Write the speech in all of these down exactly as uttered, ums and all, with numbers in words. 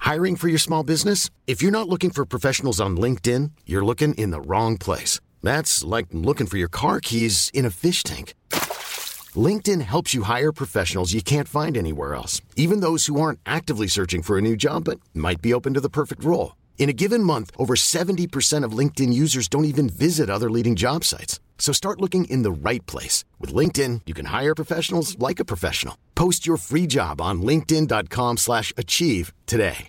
Hiring for your small business? If you're not looking for professionals on LinkedIn, you're looking in the wrong place. That's like looking for your car keys in a fish tank. LinkedIn helps you hire professionals you can't find anywhere else, even those who aren't actively searching for a new job but might be open to the perfect role. In a given month, over seventy percent of LinkedIn users don't even visit other leading job sites. So start looking in the right place. With LinkedIn, you can hire professionals like a professional. Post your free job on linkedin.com slash achieve today.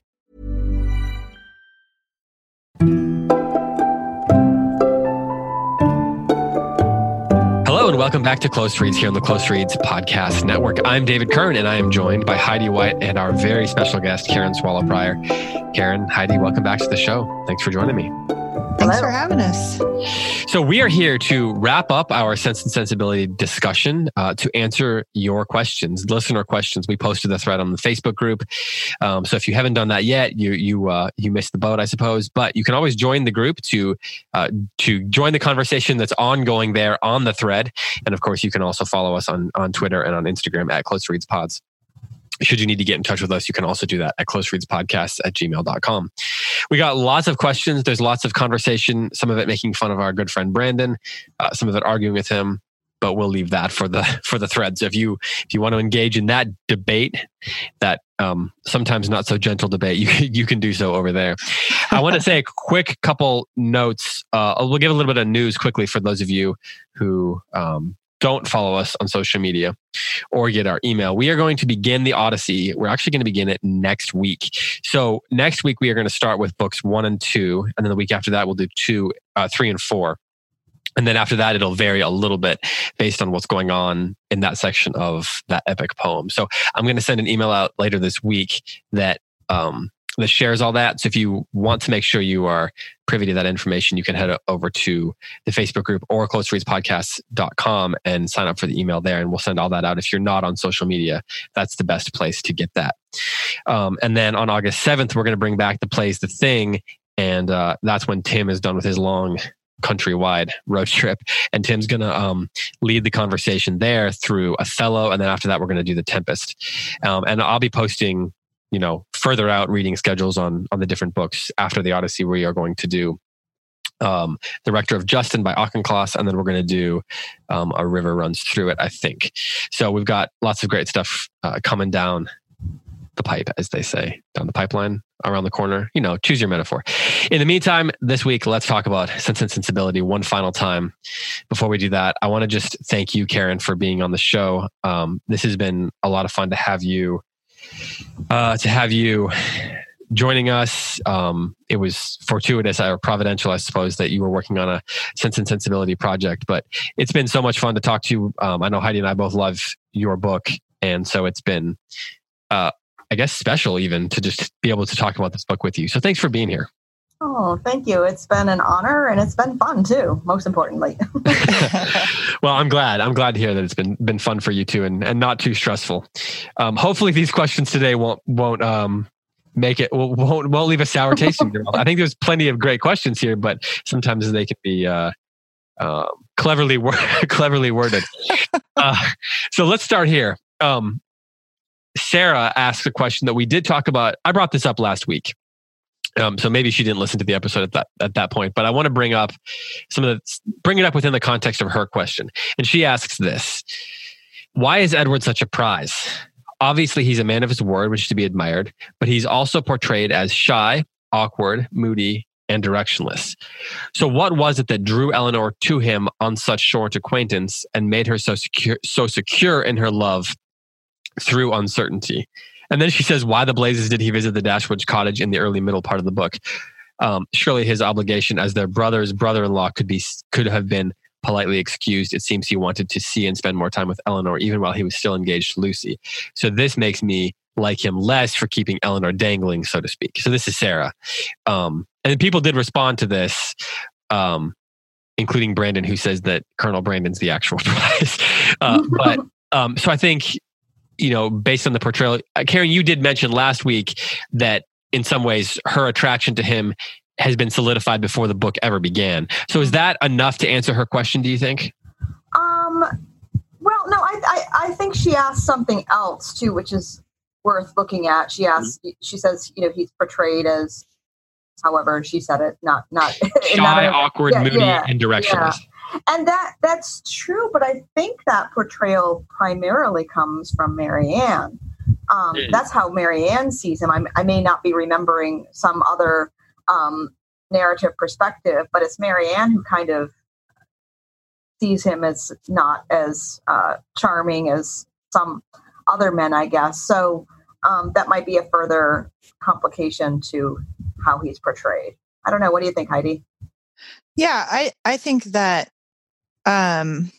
Hello and welcome back to Close Reads here on the Close Reads Podcast Network. I'm David Kern and I am joined by Heidi White and our very special guest, Karen Swallow Prior. Karen, Heidi, welcome back to the show. Thanks for joining me. Thanks for having us. So we are here to wrap up our Sense and Sensibility discussion uh, to answer your questions, listener questions. We posted the thread on the Facebook group. Um, so if you haven't done that yet, you you uh, you missed the boat, I suppose. But you can always join the group to uh, to join the conversation that's ongoing there on the thread. And of course, you can also follow us on on Twitter and on Instagram at Close Reads Pods. Should you need to get in touch with us, you can also do that at closereadspodcasts at gmail dot com. We got lots of questions. There's lots of conversation, some of it making fun of our good friend Brandon, uh, some of it arguing with him, but we'll leave that for the for the threads. If you if you want to engage in that debate, that um, sometimes not so gentle debate, you you can do so over there. I want to say a quick couple notes. Uh, we'll give a little bit of news quickly for those of you who um, don't follow us on social media or get our email. We are going to begin the Odyssey. We're actually going to begin it next week. So next week, we are going to start with books one and two. And then the week after that, we'll do two, uh, three and four. And then after that, it'll vary a little bit based on what's going on in that section of that epic poem. So I'm going to send an email out later this week that, um, that shares all that. So if you want to make sure you are privy to that information, you can head over to the Facebook group or close reads podcasts dot com and sign up for the email there. And we'll send all that out. If you're not on social media, that's the best place to get that. Um, and then on August seventh, we're going to bring back the Plays the Thing. And uh, that's when Tim is done with his long countrywide road trip. And Tim's going to um, lead the conversation there through Othello. And then after that, we're going to do The Tempest. Um, and I'll be posting you know, further out reading schedules on on the different books. After the Odyssey, we are going to do um, The Rector of Justin by Auchincloss, and then we're going to do um, A River Runs Through It, I think. So we've got lots of great stuff uh, coming down the pipe, as they say, down the pipeline, around the corner. You know, choose your metaphor. In the meantime, this week, let's talk about Sense and Sensibility one final time. Before we do that, I want to just thank you, Karen, for being on the show. Um, this has been a lot of fun to have you Uh, to have you joining us. Um, it was fortuitous or providential, I suppose, that you were working on a Sense and Sensibility project, but it's been so much fun to talk to you. Um, I know Heidi and I both love your book. And so it's been, uh, I guess, special even to just be able to talk about this book with you. So thanks for being here. Oh, thank you. It's been an honor and it's been fun too, most importantly. Well, I'm glad. I'm glad to hear that it's been been fun for you too and, and not too stressful. Um, hopefully these questions today won't won't um, make it won't won't leave a sour taste in your mouth. I think there's plenty of great questions here, but sometimes they can be uh, uh, cleverly wor- cleverly worded. Uh, so let's start here. Um, Sarah asked a question that we did talk about. I brought this up last week. Um, so maybe she didn't listen to the episode at that at that point, but I want to bring up some of the bring it up within the context of her question. And she asks this: why is Edward such a prize? Obviously, he's a man of his word, which is to be admired, but he's also portrayed as shy, awkward, moody, and directionless. So what was it that drew Eleanor to him on such short acquaintance and made her so secure, so secure in her love through uncertainty? And then she says, why the blazes did he visit the Dashwoods cottage in the early middle part of the book? Um, surely his obligation as their brother's brother-in-law could be could have been politely excused. It seems he wanted to see and spend more time with Eleanor, even while he was still engaged to Lucy. So this makes me like him less for keeping Eleanor dangling, so to speak. So this is Sarah. Um, and people did respond to this, um, including Brandon, who says that Colonel Brandon's the actual prize. Uh, but um, so I think... you know, based on the portrayal, uh, Karen, you did mention last week that in some ways her attraction to him has been solidified before the book ever began. So is that enough to answer her question, do you think? Um, well, no, I, I, I think she asked something else too, which is worth looking at. She asks, mm-hmm. she says, you know, he's portrayed as, however she said it, not not shy, not a, awkward, yeah, moody, yeah, and directionless. Yeah. And that that's true, but I think that portrayal primarily comes from Marianne. Um, mm. That's how Marianne sees him. I, I may not be remembering some other um, narrative perspective, but it's Marianne who kind of sees him as not as uh, charming as some other men, I guess. So um, that might be a further complication to how he's portrayed. I don't know. What do you think, Heidi? Yeah, I, I think that um,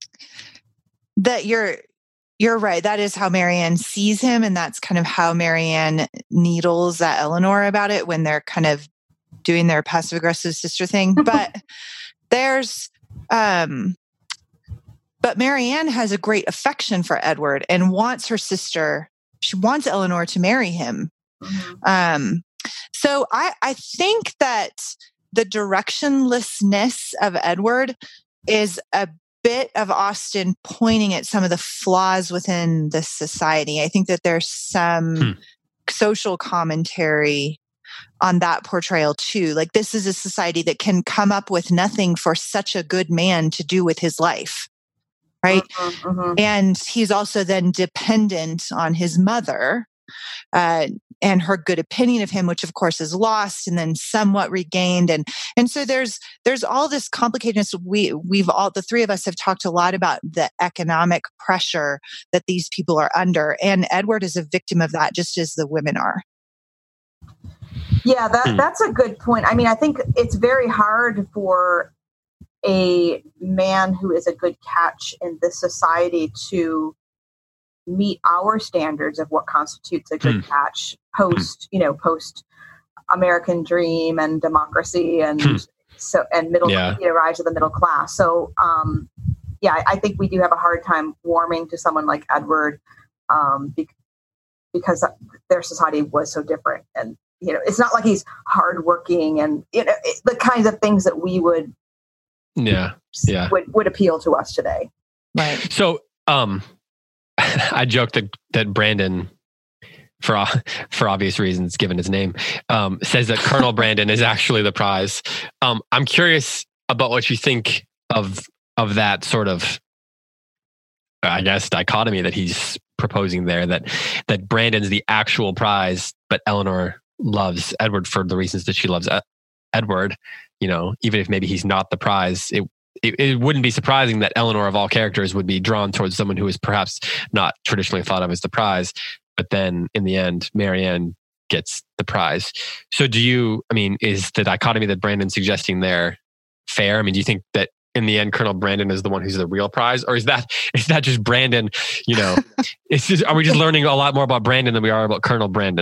that you're you're right. That is how Marianne sees him, and that's kind of how Marianne needles at Eleanor about it when they're kind of doing their passive aggressive sister thing. But there's um, but Marianne has a great affection for Edward and wants her sister. She wants Eleanor to marry him. Mm-hmm. Um, so I, I think that the directionlessness of Edward is a bit of Austen pointing at some of the flaws within the society. I think that there's some hmm. social commentary on that portrayal too. Like, this is a society that can come up with nothing for such a good man to do with his life. Right. Mm-hmm, mm-hmm. And he's also then dependent on his mother uh, and her good opinion of him, which of course is lost and then somewhat regained. And, and so there's, there's all this complicatedness. We, we've all, the three of us have talked a lot about the economic pressure that these people are under. And Edward is a victim of that, just as the women are. Yeah, that, that's a good point. I mean, I think it's very hard for a man who is a good catch in this society to meet our standards of what constitutes a good mm. catch post, you know, post American dream and democracy and mm. so and middle, yeah. you know, rise of the middle class. So, um, yeah, I, I think we do have a hard time warming to someone like Edward um, be- because their society was so different. And you know, it's not like he's hardworking and you know it, the kinds of things that we would. Yeah, yeah, would, would appeal to us today. Right. So, um, I joked that that Brandon, for for obvious reasons, given his name, um, says that Colonel Brandon is actually the prize. Um, I'm curious about what you think of of that sort of, I guess, dichotomy that he's proposing there. That that Brandon's the actual prize, but Eleanor loves Edward for the reasons that she loves Ed- Edward. You know, even if maybe he's not the prize, it, it it wouldn't be surprising that Eleanor, of all characters, would be drawn towards someone who is perhaps not traditionally thought of as the prize. But then in the end, Marianne gets the prize. So do you, I mean, is the dichotomy that Brandon's suggesting there fair? I mean, do you think that in the end, Colonel Brandon is the one who's the real prize? Or is that is that just Brandon, you know, it's just, are we just learning a lot more about Brandon than we are about Colonel Brandon?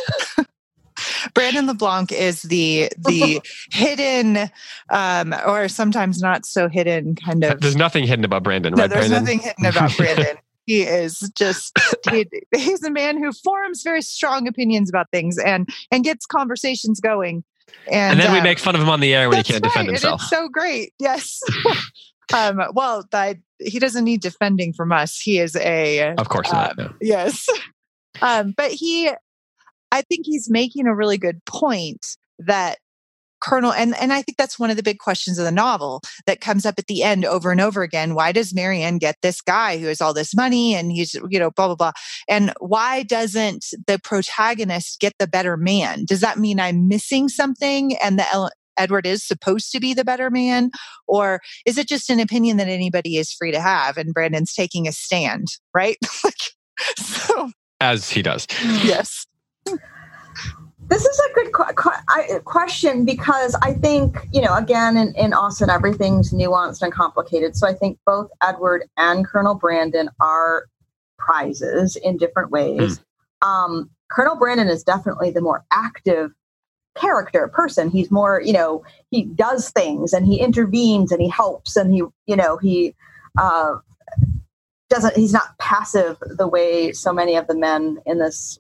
Brandon LeBlanc is the the hidden, um, or sometimes not so hidden kind of. There's nothing hidden about Brandon, no, right? There's Brandon? nothing hidden about Brandon. He is just he, he's a man who forms very strong opinions about things and and gets conversations going. And, and then we uh, make fun of him on the air when he can't right, defend himself. And it's so great, yes. um, well, that he doesn't need defending from us. He is a, of course um, not. No. Yes, um, but he. I think he's making a really good point that Colonel, and, and I think that's one of the big questions of the novel that comes up at the end over and over again. Why does Marianne get this guy who has all this money and he's, you know, blah, blah, blah. And why doesn't the protagonist get the better man? Does that mean I'm missing something and the Edward is supposed to be the better man? Or is it just an opinion that anybody is free to have? And Brandon's taking a stand, right? so, As he does. Yes. This is a good qu- qu- I, question because I think, you know, again, in, in Austen, everything's nuanced and complicated. So I think both Edward and Colonel Brandon are prizes in different ways. Mm. Um, Colonel Brandon is definitely the more active character person. He's more, you know, he does things and he intervenes and he helps and he, you know, he uh, doesn't, he's not passive the way so many of the men in this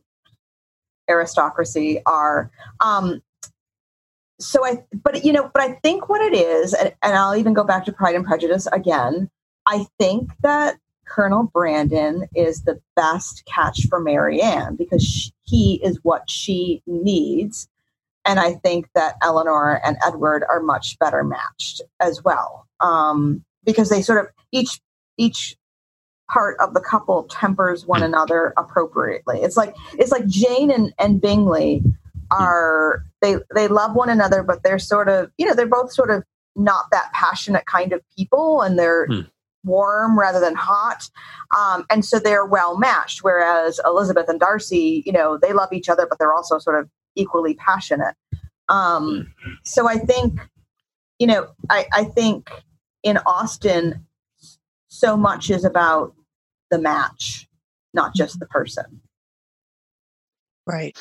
aristocracy are. Um, so I, but you know, but I think what it is, and, and I'll even go back to Pride and Prejudice again. I think that Colonel Brandon is the best catch for Marianne because she, he is what she needs. And I think that Eleanor and Edward are much better matched as well, um, because they sort of each each part of the couple tempers one another appropriately. It's like it's like Jane and, and Bingley are they they love one another, but they're sort of you know they're both sort of not that passionate kind of people, and they're hmm. warm rather than hot, um, and so they're well matched. Whereas Elizabeth and Darcy, you know, they love each other, but they're also sort of equally passionate. Um, so I think, you know, I, I think in Austen, so much is about the match, not just the person. Right.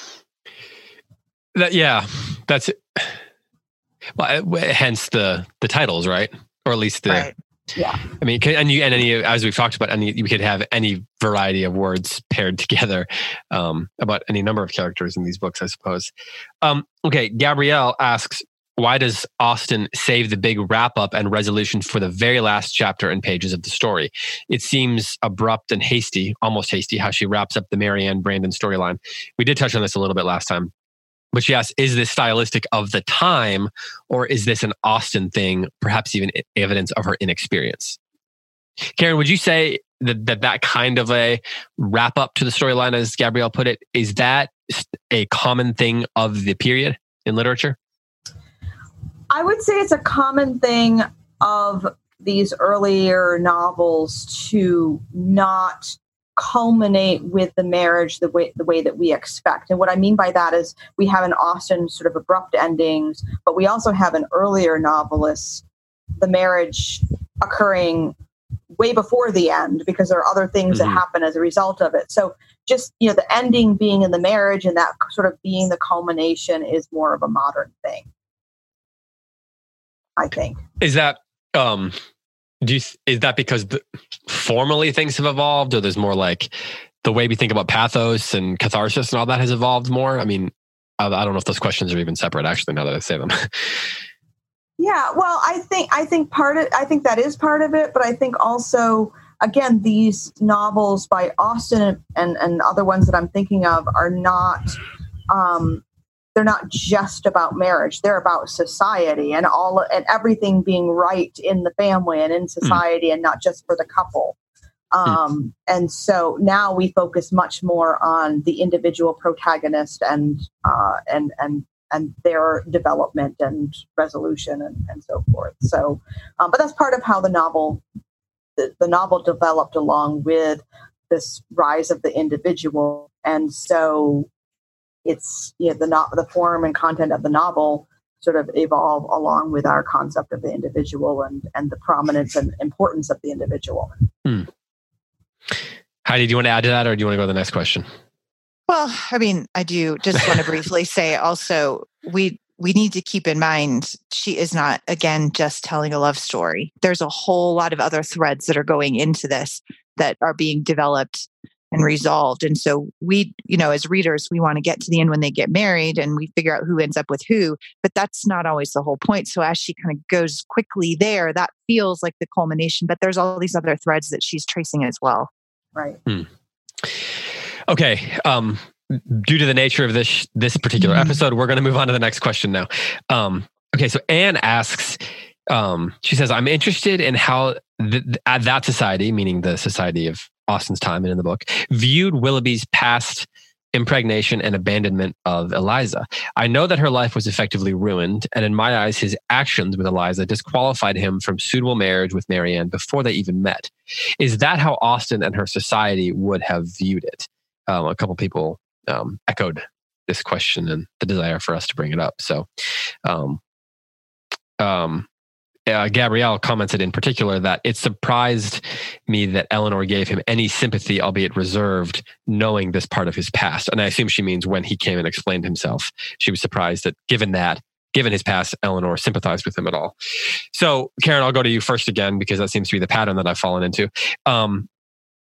That, yeah, that's it. Well, hence the the titles, right? Or at least the. Right. Yeah. I mean, and you and any as we've talked about, any you could have any variety of words paired together um, about any number of characters in these books, I suppose. Um, okay, Gabrielle asks, why does Austen save the big wrap up and resolution for the very last chapter and pages of the story? It seems abrupt and hasty, almost hasty, how she wraps up the Marianne Brandon storyline. We did touch on this a little bit last time. But she asks, is this stylistic of the time, or is this an Austen thing, perhaps even evidence of her inexperience? Karen, would you say that that, that kind of a wrap up to the storyline, as Gabrielle put it, is that a common thing of the period in literature? I would say it's a common thing of these earlier novels to not culminate with the marriage the way the way that we expect. And what I mean by that is we have an Austen sort of abrupt endings, but we also have an earlier novelist, the marriage occurring way before the end because there are other things mm-hmm. that happen as a result of it. So just, you know, the ending being in the marriage and that sort of being the culmination is more of a modern thing, I think. Is that um Do you, is that because the, formally things have evolved, or there's more like the way we think about pathos and catharsis and all that has evolved more? I mean, I, I don't know if those questions are even separate, actually, now that I say them. Yeah, well, I think I think part of I think that is part of it, but I think also, again, these novels by Austen and, and other ones that I'm thinking of are not. Um, They're not just about marriage. They're about society and all and everything being right in the family and in society mm. and not just for the couple. Um, mm. And so now we focus much more on the individual protagonist and uh, and and and their development and resolution and, and so forth. So, um, but that's part of how the novel the, the novel developed along with this rise of the individual. And so it's, you know, the no- the form and content of the novel sort of evolve along with our concept of the individual and, and the prominence and importance of the individual. Hmm. Heidi, do you want to add to that, or do you want to go to the next question? Well, I mean, I do just want to briefly say also, we we need to keep in mind, she is not, again, just telling a love story. There's a whole lot of other threads that are going into this that are being developed and resolved. And so we, you know, as readers, we want to get to the end when they get married and we figure out who ends up with who, but that's not always the whole point. So as she kind of goes quickly there, that feels like the culmination, but there's all these other threads that she's tracing as well. Right. Hmm. Okay. Um, due to the nature of this, this particular mm-hmm. episode, we're going to move on to the next question now. Um, okay. So Anne asks, um, she says, I'm interested in how th- th- that society, meaning the society of Austen's time and in the book, viewed Willoughby's past impregnation and abandonment of Eliza. I know that her life was effectively ruined, and in my eyes, his actions with Eliza disqualified him from suitable marriage with Marianne before they even met. Is that how Austen and her society would have viewed it? Um, a couple people um, echoed this question and the desire for us to bring it up. So, um, um, Uh, Gabrielle commented in particular that it surprised me that Eleanor gave him any sympathy, albeit reserved, knowing this part of his past. And I assume she means when he came and explained himself, she was surprised that given that, given his past, Eleanor sympathized with him at all. So, Karen, I'll go to you first again, because that seems to be the pattern that I've fallen into. Um,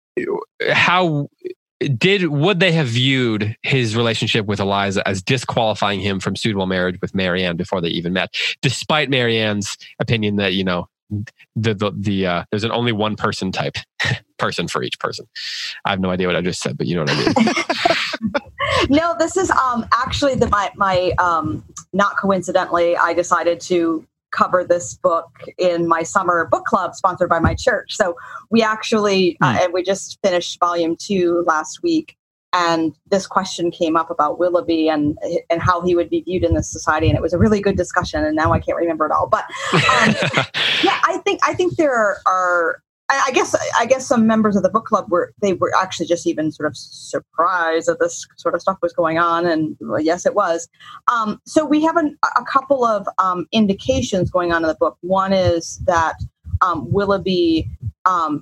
how did, would they have viewed his relationship with Eliza as disqualifying him from suitable marriage with Marianne before they even met, despite Marianne's opinion that, you know, the the, the uh, there's an only one person type person for each person. I have no idea what I just said, but you know what I mean. No, this is um actually the my my um not coincidentally, I decided to cover this book in my summer book club sponsored by my church. So we actually mm. uh, and we just finished volume two last week. And this question came up about Willoughby and and how he would be viewed in this society, and it was a really good discussion. And now I can't remember it all, but um, yeah, I think I think there are, are. I guess I guess some members of the book club were they were actually just even sort of surprised that this sort of stuff was going on, and well, yes, it was. Um, so we have an, a couple of um, indications going on in the book. One is that um, Willoughby um,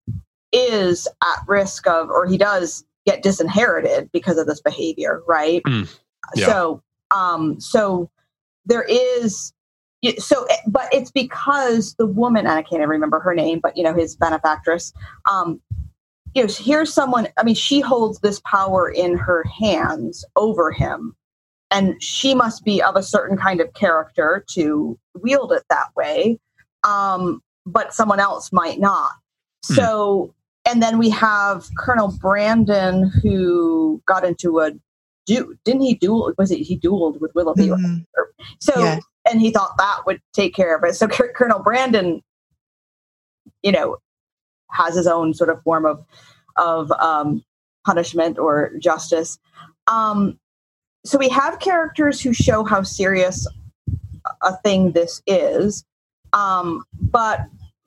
is at risk of, or he does. get disinherited because of this behavior, right? Mm, yeah. So, um, so there is, so, but it's because the woman, and I can't even remember her name, but, you know, his benefactress, um, you know, here's someone, I mean, she holds this power in her hands over him, and she must be of a certain kind of character to wield it that way. Um, but someone else might not. Mm. So, and then we have Colonel Brandon, who got into a du- didn't he duel? Was it he dueled with Willoughby? Mm-hmm. So, yeah. And he thought that would take care of it. So C- Colonel Brandon, you know, has his own sort of form of of um, punishment or justice. Um, so we have characters who show how serious a thing this is, um, but.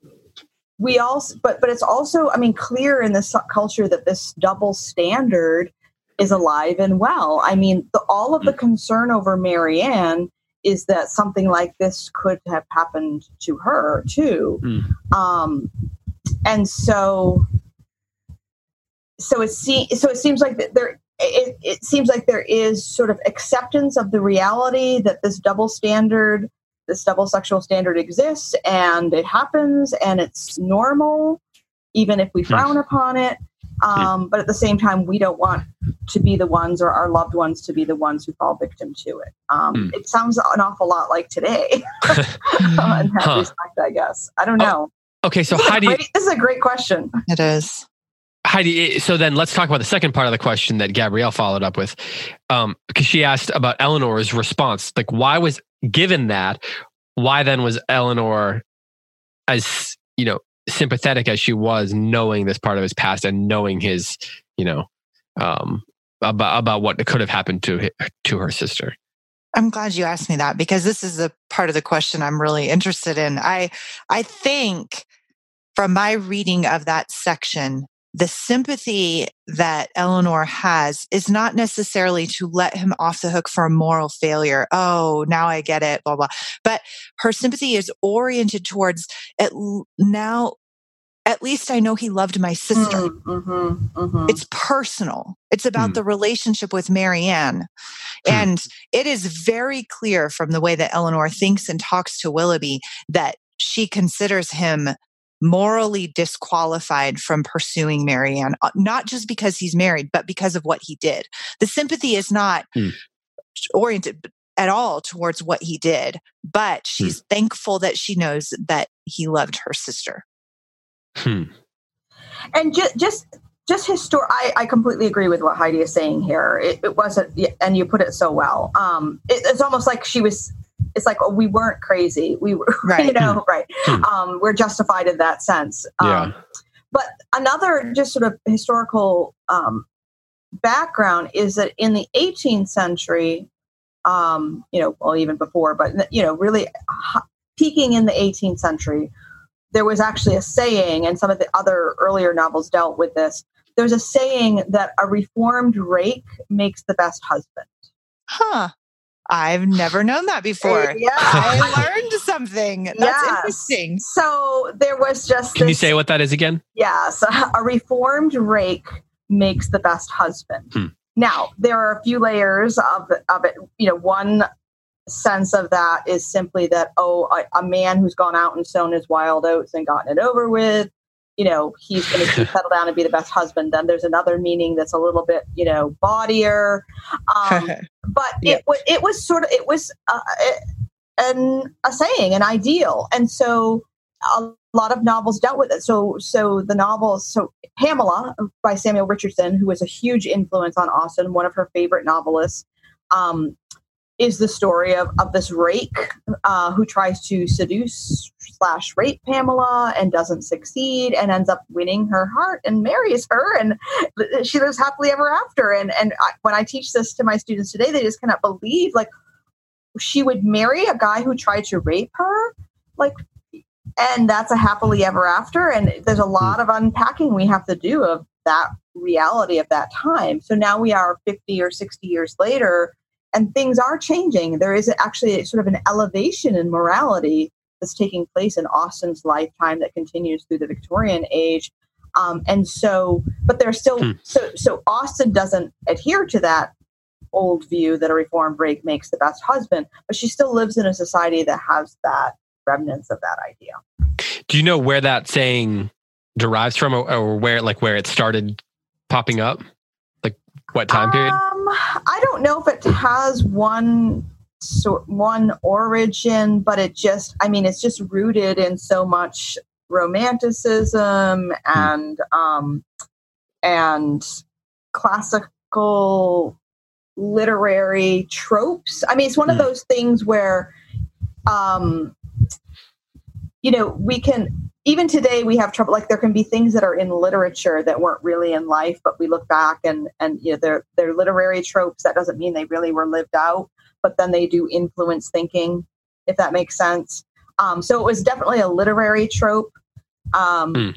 We also, but but it's also, I mean, clear in this culture that this double standard is alive and well. I mean, the, all of the concern over Marianne is that something like this could have happened to her too, mm. um, and so so it se- so it seems like that there it, it seems like there is sort of acceptance of the reality that this double standard. This double sexual standard exists, and it happens, and it's normal, even if we frown mm. upon it. Um, mm. But at the same time, we don't want to be the ones, or our loved ones to be the ones who fall victim to it. Um, mm. It sounds an awful lot like today, in that huh. respect, I guess. I don't know. Oh, okay, so this Heidi, great, this is a great question. It is. Heidi, so then let's talk about the second part of the question that Gabrielle followed up with, um, because she asked about Eleanor's response. Like, why was, given that, why then was Eleanor as, you know, sympathetic as she was, knowing this part of his past and knowing his, you know, um, about about what could have happened to his, to her sister? I'm glad you asked me that, because this is a part of the question I'm really interested in. I I think from my reading of that section, the sympathy that Eleanor has is not necessarily to let him off the hook for a moral failure. Oh, now I get it, blah, blah. But her sympathy is oriented towards at now, at least I know he loved my sister. Mm-hmm, mm-hmm. It's personal. It's about mm. the relationship with Marianne. Mm. And it is very clear from the way that Eleanor thinks and talks to Willoughby that she considers him morally disqualified from pursuing Marianne, not just because he's married, but because of what he did. The sympathy is not mm. oriented at all towards what he did, but she's mm. thankful that she knows that he loved her sister. Hmm. And just, just, just histor- I, I completely agree with what Heidi is saying here. It, it wasn't, and you put it so well. Um, it, it's almost like she was. It's like, oh, we weren't crazy. We were, right. you know, right. Um, we're justified in that sense. Um, yeah. But another just sort of historical um, background is that in the eighteenth century, um, you know, well, even before, but, you know, really peaking in the eighteenth century, there was actually a saying, and some of the other earlier novels dealt with this. There's a saying that a reformed rake makes the best husband. Huh. I've never known that before. Yeah. I learned something. That's yes. interesting. So there was just Can this, you say what that is again? Yes. A reformed rake makes the best husband. Hmm. Now, there are a few layers of, of it. You know, one sense of that is simply that, oh, a, a man who's gone out and sown his wild oats and gotten it over with, you know, he's going to settle down and be the best husband. Then there's another meaning that's a little bit, you know, bawdier. Um, but yep. it, it was sort of, it was uh, an, a saying, an ideal. And so a lot of novels dealt with it. So, so the novels, so Pamela by Samuel Richardson, who was a huge influence on Austen, one of her favorite novelists, um, is the story of, of this rake uh, who tries to seduce slash rape Pamela and doesn't succeed and ends up winning her heart and marries her, and she lives happily ever after. And and I, when I teach this to my students today, they just cannot believe like she would marry a guy who tried to rape her, like. And that's a happily ever after. And there's a lot of unpacking we have to do of that reality of that time. So now we are fifty or sixty years later, and things are changing. There is actually sort of an elevation in morality that's taking place in Austen's lifetime that continues through the Victorian age. Um, and so, but there's still, hmm. so, so Austen doesn't adhere to that old view that a reformed rake makes the best husband, but she still lives in a society that has that remnants of that idea. Do you know where that saying derives from, or, or where, like, where it started popping up? Like, what time period? Um, I don't know if it has one so, one origin, but it just, I mean, it's just rooted in so much romanticism and hmm. um, and classical literary tropes. I mean, it's one hmm. of those things where. Um, You know, we can, even today we have trouble, like there can be things that are in literature that weren't really in life, but we look back and, and you know, they're, they're literary tropes. That doesn't mean they really were lived out, but then they do influence thinking, if that makes sense. Um, so it was definitely a literary trope, um, mm.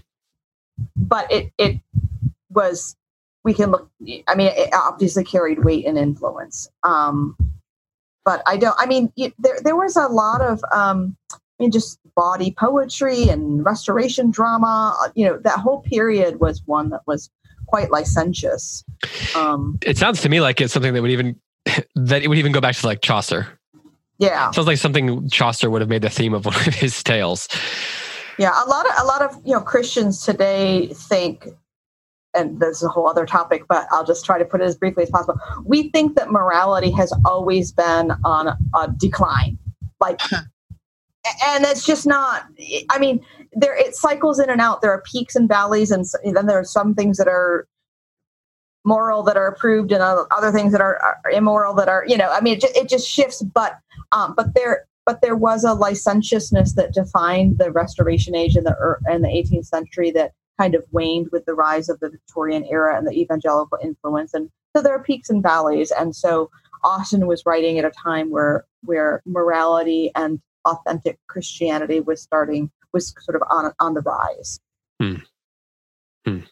but it, it was, we can look, I mean, it obviously carried weight and influence. Um, but I don't, I mean, it, there, there was a lot of, um, I mean, just bawdy poetry and restoration drama. You know, that whole period was one that was quite licentious. Um, it sounds to me like it's something that would even that it would even go back to like Chaucer. Yeah, it sounds like something Chaucer would have made the theme of one of his tales. Yeah, a lot of a lot of you know Christians today think, and this is a whole other topic, but I'll just try to put it as briefly as possible. We think that morality has always been on a decline, like. And it's just not, I mean, there it cycles in and out. There are peaks and valleys, and then there are some things that are moral that are approved and other things that are, are immoral that are, you know, I mean, it just, it just shifts. But um, but there but there was a licentiousness that defined the Restoration Age in the in the eighteenth century that kind of waned with the rise of the Victorian era and the evangelical influence. And so there are peaks and valleys. And so Austen was writing at a time where where morality and authentic Christianity was starting, was sort of on on the rise. Hmm. Hmm.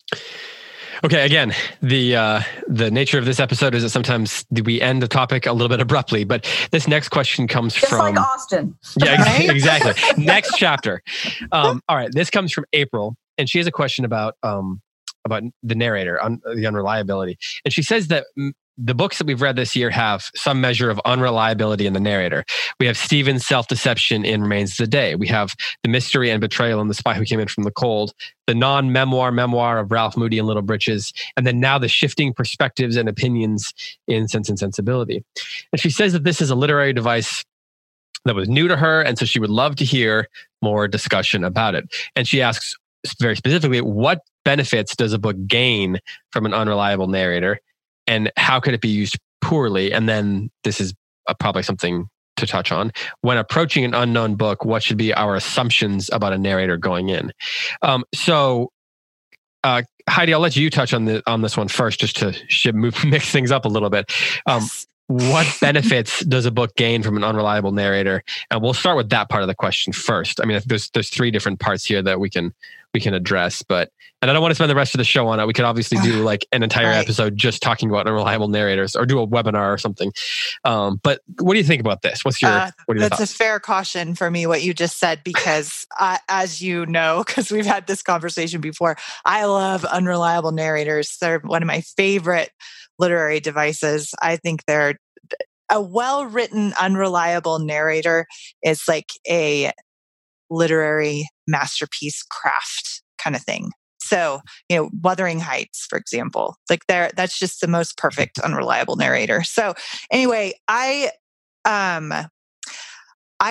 Okay, again, the uh, the nature of this episode is that sometimes we end the topic a little bit abruptly, but this next question comes Just from... like Austen. Yeah, ex- exactly. Next chapter. Um, all right, this comes from April, and she has a question about um, about the narrator, un- the unreliability. And she says that m- the books that we've read this year have some measure of unreliability in the narrator. We have Stephen's self-deception in Remains of the Day. We have the mystery and betrayal in The Spy Who Came In From the Cold, the non-memoir memoir of Ralph Moody in Little Breeches, and then now the shifting perspectives and opinions in Sense and Sensibility. And she says that this is a literary device that was new to her, and so she would love to hear more discussion about it. And she asks very specifically, what benefits does a book gain from an unreliable narrator? And how could it be used poorly? And then this is uh, probably something to touch on. When approaching an unknown book, what should be our assumptions about a narrator going in? Um, so, uh, Heidi, I'll let you touch on the on this one first, just to sh- move, mix things up a little bit. Um, yes. What benefits does a book gain from an unreliable narrator? And we'll start with that part of the question first. I mean, there's there's three different parts here that we can we can address, but and I don't want to spend the rest of the show on it. We could obviously do like an entire right. episode just talking about unreliable narrators, or do a webinar or something. Um, but what do you think about this? What's your uh, what are your that's thoughts? A fair caution for me, what you just said, because uh, as you know, because we've had this conversation before, I love unreliable narrators. They're one of my favorite literary devices. I think they're a well-written, unreliable narrator is like a literary masterpiece craft kind of thing. So, you know, Wuthering Heights, for example, like there, that's just the most perfect unreliable narrator. So anyway, I, um, I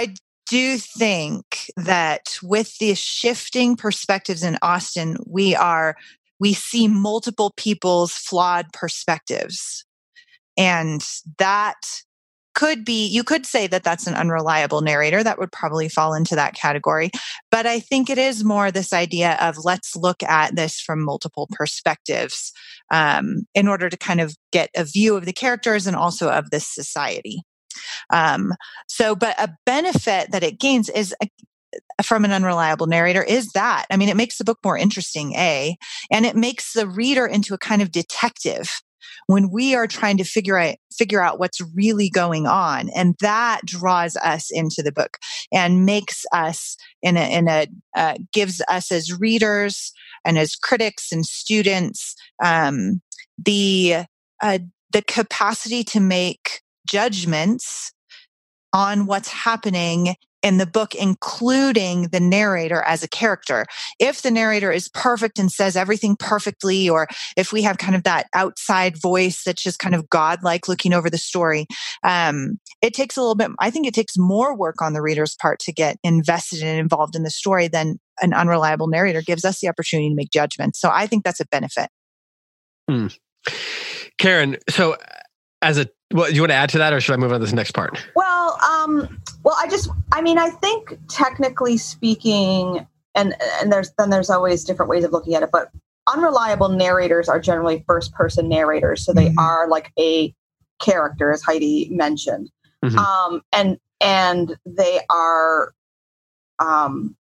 do think that with the shifting perspectives in Austen, we are we see multiple people's flawed perspectives. And that could be, you could say that that's an unreliable narrator. That would probably fall into that category. But I think it is more this idea of let's look at this from multiple perspectives um, in order to kind of get a view of the characters and also of this society. Um, so, but a benefit that it gains is a, from an unreliable narrator is that, I mean, it makes the book more interesting, A, and it makes the reader into a kind of detective when we are trying to figure out, figure out what's really going on. And that draws us into the book and makes us in a, in a, uh, gives us as readers and as critics and students, um, the, uh, the capacity to make judgments on what's happening in the book, including the narrator as a character. If the narrator is perfect and says everything perfectly, or if we have kind of that outside voice that's just kind of godlike looking over the story, um, it takes a little bit, I think it takes more work on the reader's part to get invested and involved in the story than an unreliable narrator gives us the opportunity to make judgments. So I think that's a benefit. Hmm. Karen, so as a, well, do you want to add to that, or should I move on to this next part? Well, um, well, I just, I mean, I think technically speaking, and and there's then there's always different ways of looking at it, but unreliable narrators are generally first-person narrators, so they mm-hmm. are like a character, as Heidi mentioned, mm-hmm. um, and and they are, um,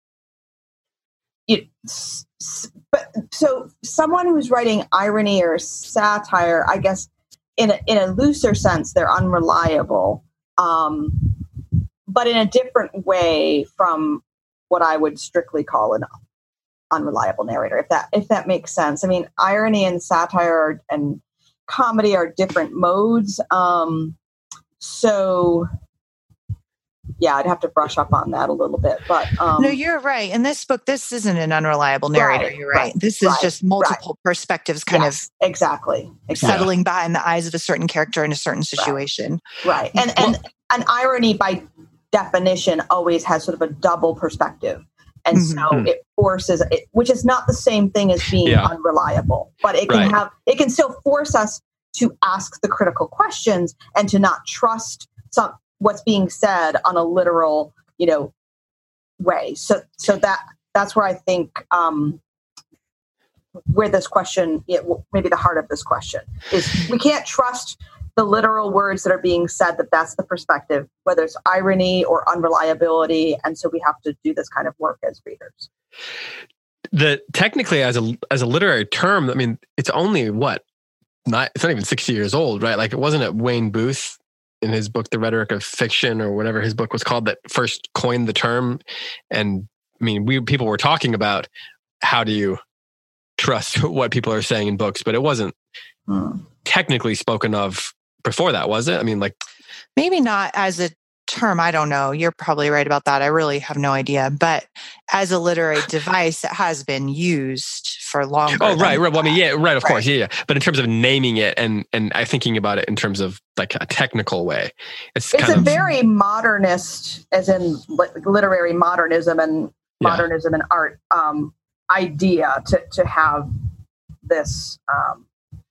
it, but so someone who's writing irony or satire, I guess. In a, in a looser sense, they're unreliable, um, but in a different way from what I would strictly call an unreliable narrator, if that if that makes sense. I mean, irony and satire and comedy are different modes. Um, so, yeah, I'd have to brush up on that a little bit. But um, no, you're right. In this book, this isn't an unreliable narrator. Right, you're right. right This is right, just multiple right. perspectives kind yes, of exactly, exactly settling behind the eyes of a certain character in a certain situation. Right. right. And, well, and an irony by definition always has sort of a double perspective. And mm-hmm. so it forces it, which is not the same thing as being yeah. unreliable, but it can right. have, it can still force us to ask the critical questions and to not trust some, what's being said on a literal, you know, way. So, so that that's where I think um, where this question, it, maybe the heart of this question is, we can't trust the literal words that are being said. That that's the perspective, whether it's irony or unreliability, and so we have to do this kind of work as readers. The technically, as a as a literary term, I mean, it's only what not it's not even sixty years old, right? Like, it wasn't it Wayne Booth in his book, The Rhetoric of Fiction, or whatever his book was called, that first coined the term. And I mean, we people were talking about how do you trust what people are saying in books, but it wasn't hmm. technically spoken of before that, was it? I mean, like, maybe not as a term. I don't know. You're probably right about that. I really have no idea. But as a literary device, it has been used for longer. Oh, right, right. Well, I mean, yeah, right. Of right. course, yeah, yeah. But in terms of naming it and and I thinking about it in terms of like a technical way, it's it's kind a of, very modernist, as in literary modernism and yeah. modernism and art um, idea to to have this. Um,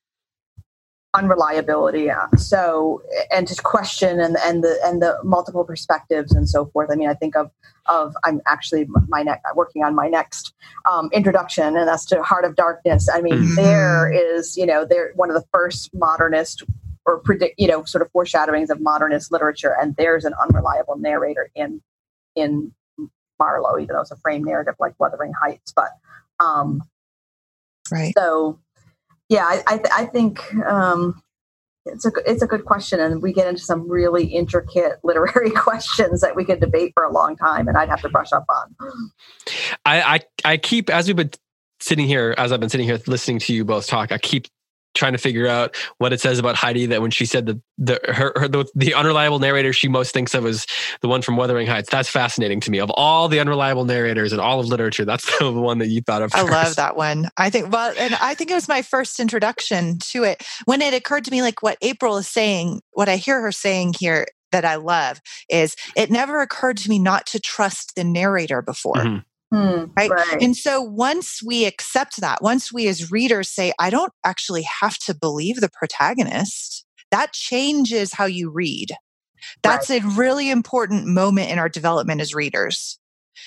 unreliability. Uh, so, and to question and, and the, and the multiple perspectives and so forth. I mean, I think of, of, I'm actually my next, working on my next um, introduction, and that's to Heart of Darkness. I mean, mm-hmm. there is, you know, they're one of the first modernist or predict, you know, sort of foreshadowings of modernist literature. And there's an unreliable narrator in, in Marlowe, even though it's a frame narrative like Wuthering Heights, but um, right. So, Yeah, I I, th- I think um, it's a it's a good question, and we get into some really intricate literary questions that we could debate for a long time, and I'd have to brush up on. I I, I keep as we've been sitting here, as I've been sitting here listening to you both talk, I keep trying to figure out what it says about Heidi that when she said that the her, her the, the unreliable narrator she most thinks of is the one from Wuthering Heights. That's fascinating to me. Of all the unreliable narrators in all of literature, that's the one that you thought of first. I love that one. I think well, and I think it was my first introduction to it when it occurred to me, like what April is saying, what I hear her saying here, that I love is it never occurred to me not to trust the narrator before. Mm-hmm. Hmm, right? right. And so once we accept that, once we as readers say, I don't actually have to believe the protagonist, that changes how you read. That's right. a really important moment in our development as readers.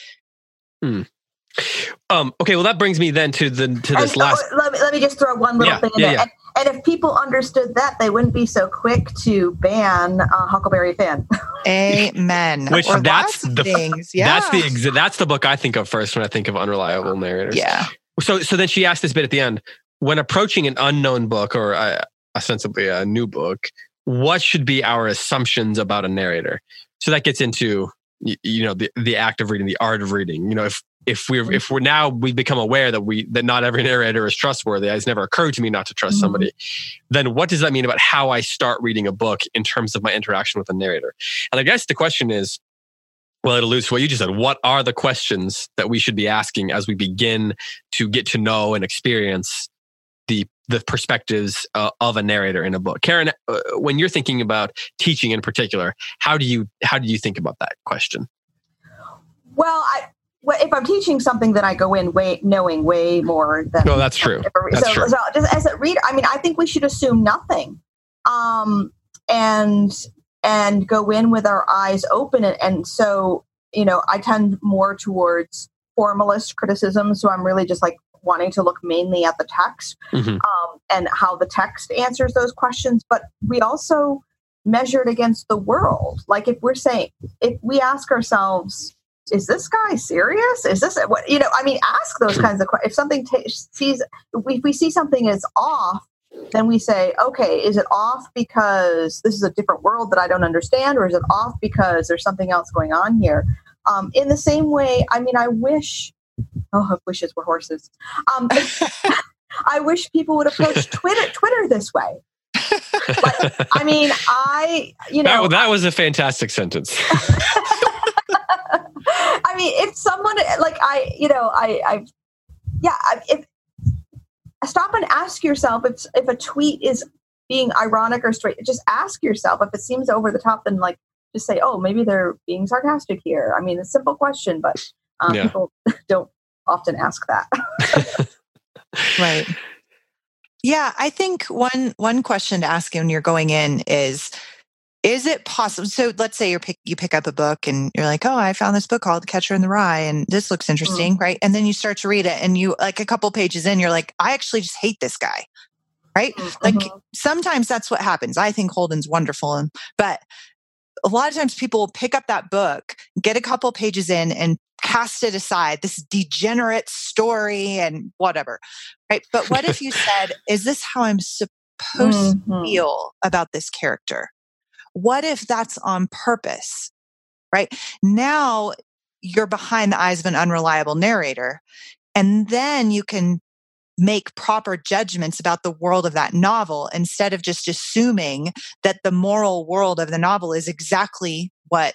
Hmm. Um, okay, well, that brings me then to the to this and, last. Oh, let me let me just throw one little yeah, thing in yeah, there. Yeah. And, and if people understood that, they wouldn't be so quick to ban uh, Huckleberry Finn. Amen. Which or that's the things. Yeah. that's the exa- that's the book I think of first when I think of unreliable narrators. Yeah. So so then she asked this bit at the end: when approaching an unknown book or uh, ostensibly a new book, what should be our assumptions about a narrator? So that gets into you, you know the the act of reading, the art of reading. You know, if if we're if we're now we've become aware that we that not every narrator is trustworthy. It's never occurred to me not to trust mm-hmm. somebody. Then what does that mean about how I start reading a book in terms of my interaction with a narrator? And I guess the question is, well, it alludes to what you just said. What are the questions that we should be asking as we begin to get to know and experience the the perspectives uh, of a narrator in a book? Karen, uh, when you're thinking about teaching in particular, how do you how do you think about that question? Well, I. Well, if I'm teaching something, then I go in way knowing way more than. No, that's true. That's so, true. so just as a reader, I mean, I think we should assume nothing, um, and and go in with our eyes open. And, and so, you know, I tend more towards formalist criticism. So I'm really just like wanting to look mainly at the text mm-hmm. um, and how the text answers those questions. But we also measure it against the world. Like if we're saying, if we ask ourselves, is this guy serious? Is this what, you know, I mean, ask those kinds of questions. If something t- sees, if we see something is off, then we say, okay, is it off because this is a different world that I don't understand? Or is it off because there's something else going on here? Um, in the same way, I mean, I wish, oh, if wishes were horses. Um, I wish people would approach Twitter, Twitter this way. Like, I mean, I, you know. That, that was a fantastic sentence. I mean, if someone like I, you know, I, I, yeah, if stop and ask yourself if if a tweet is being ironic or straight, just ask yourself. If it seems over the top, then like just say, oh, maybe they're being sarcastic here. I mean, it's a simple question, but um, yeah. people don't often ask that. Right. Yeah, I think one one question to ask when you're going in is, is it possible? So let's say you pick you pick up a book and you're like, oh, I found this book called Catcher in the Rye, and this looks interesting, mm-hmm. right? And then you start to read it, and you like a couple pages in, you're like, I actually just hate this guy, right? Mm-hmm. Like sometimes that's what happens. I think Holden's wonderful, and but a lot of times people will pick up that book, get a couple pages in, and cast it aside. This degenerate story and whatever, right? But what if you said, is this how I'm supposed mm-hmm. to feel about this character? What if that's on purpose, right? Now you're behind the eyes of an unreliable narrator, and then you can make proper judgments about the world of that novel instead of just assuming that the moral world of the novel is exactly what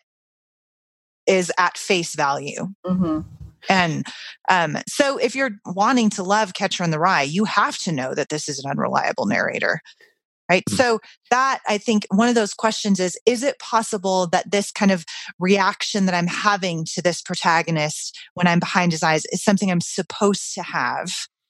is at face value. Mm-hmm. And um, so if you're wanting to love Catcher in the Rye, you have to know that this is an unreliable narrator. Right. So that, I think one of those questions is, is it possible that this kind of reaction that I'm having to this protagonist when I'm behind his eyes is something I'm supposed to have?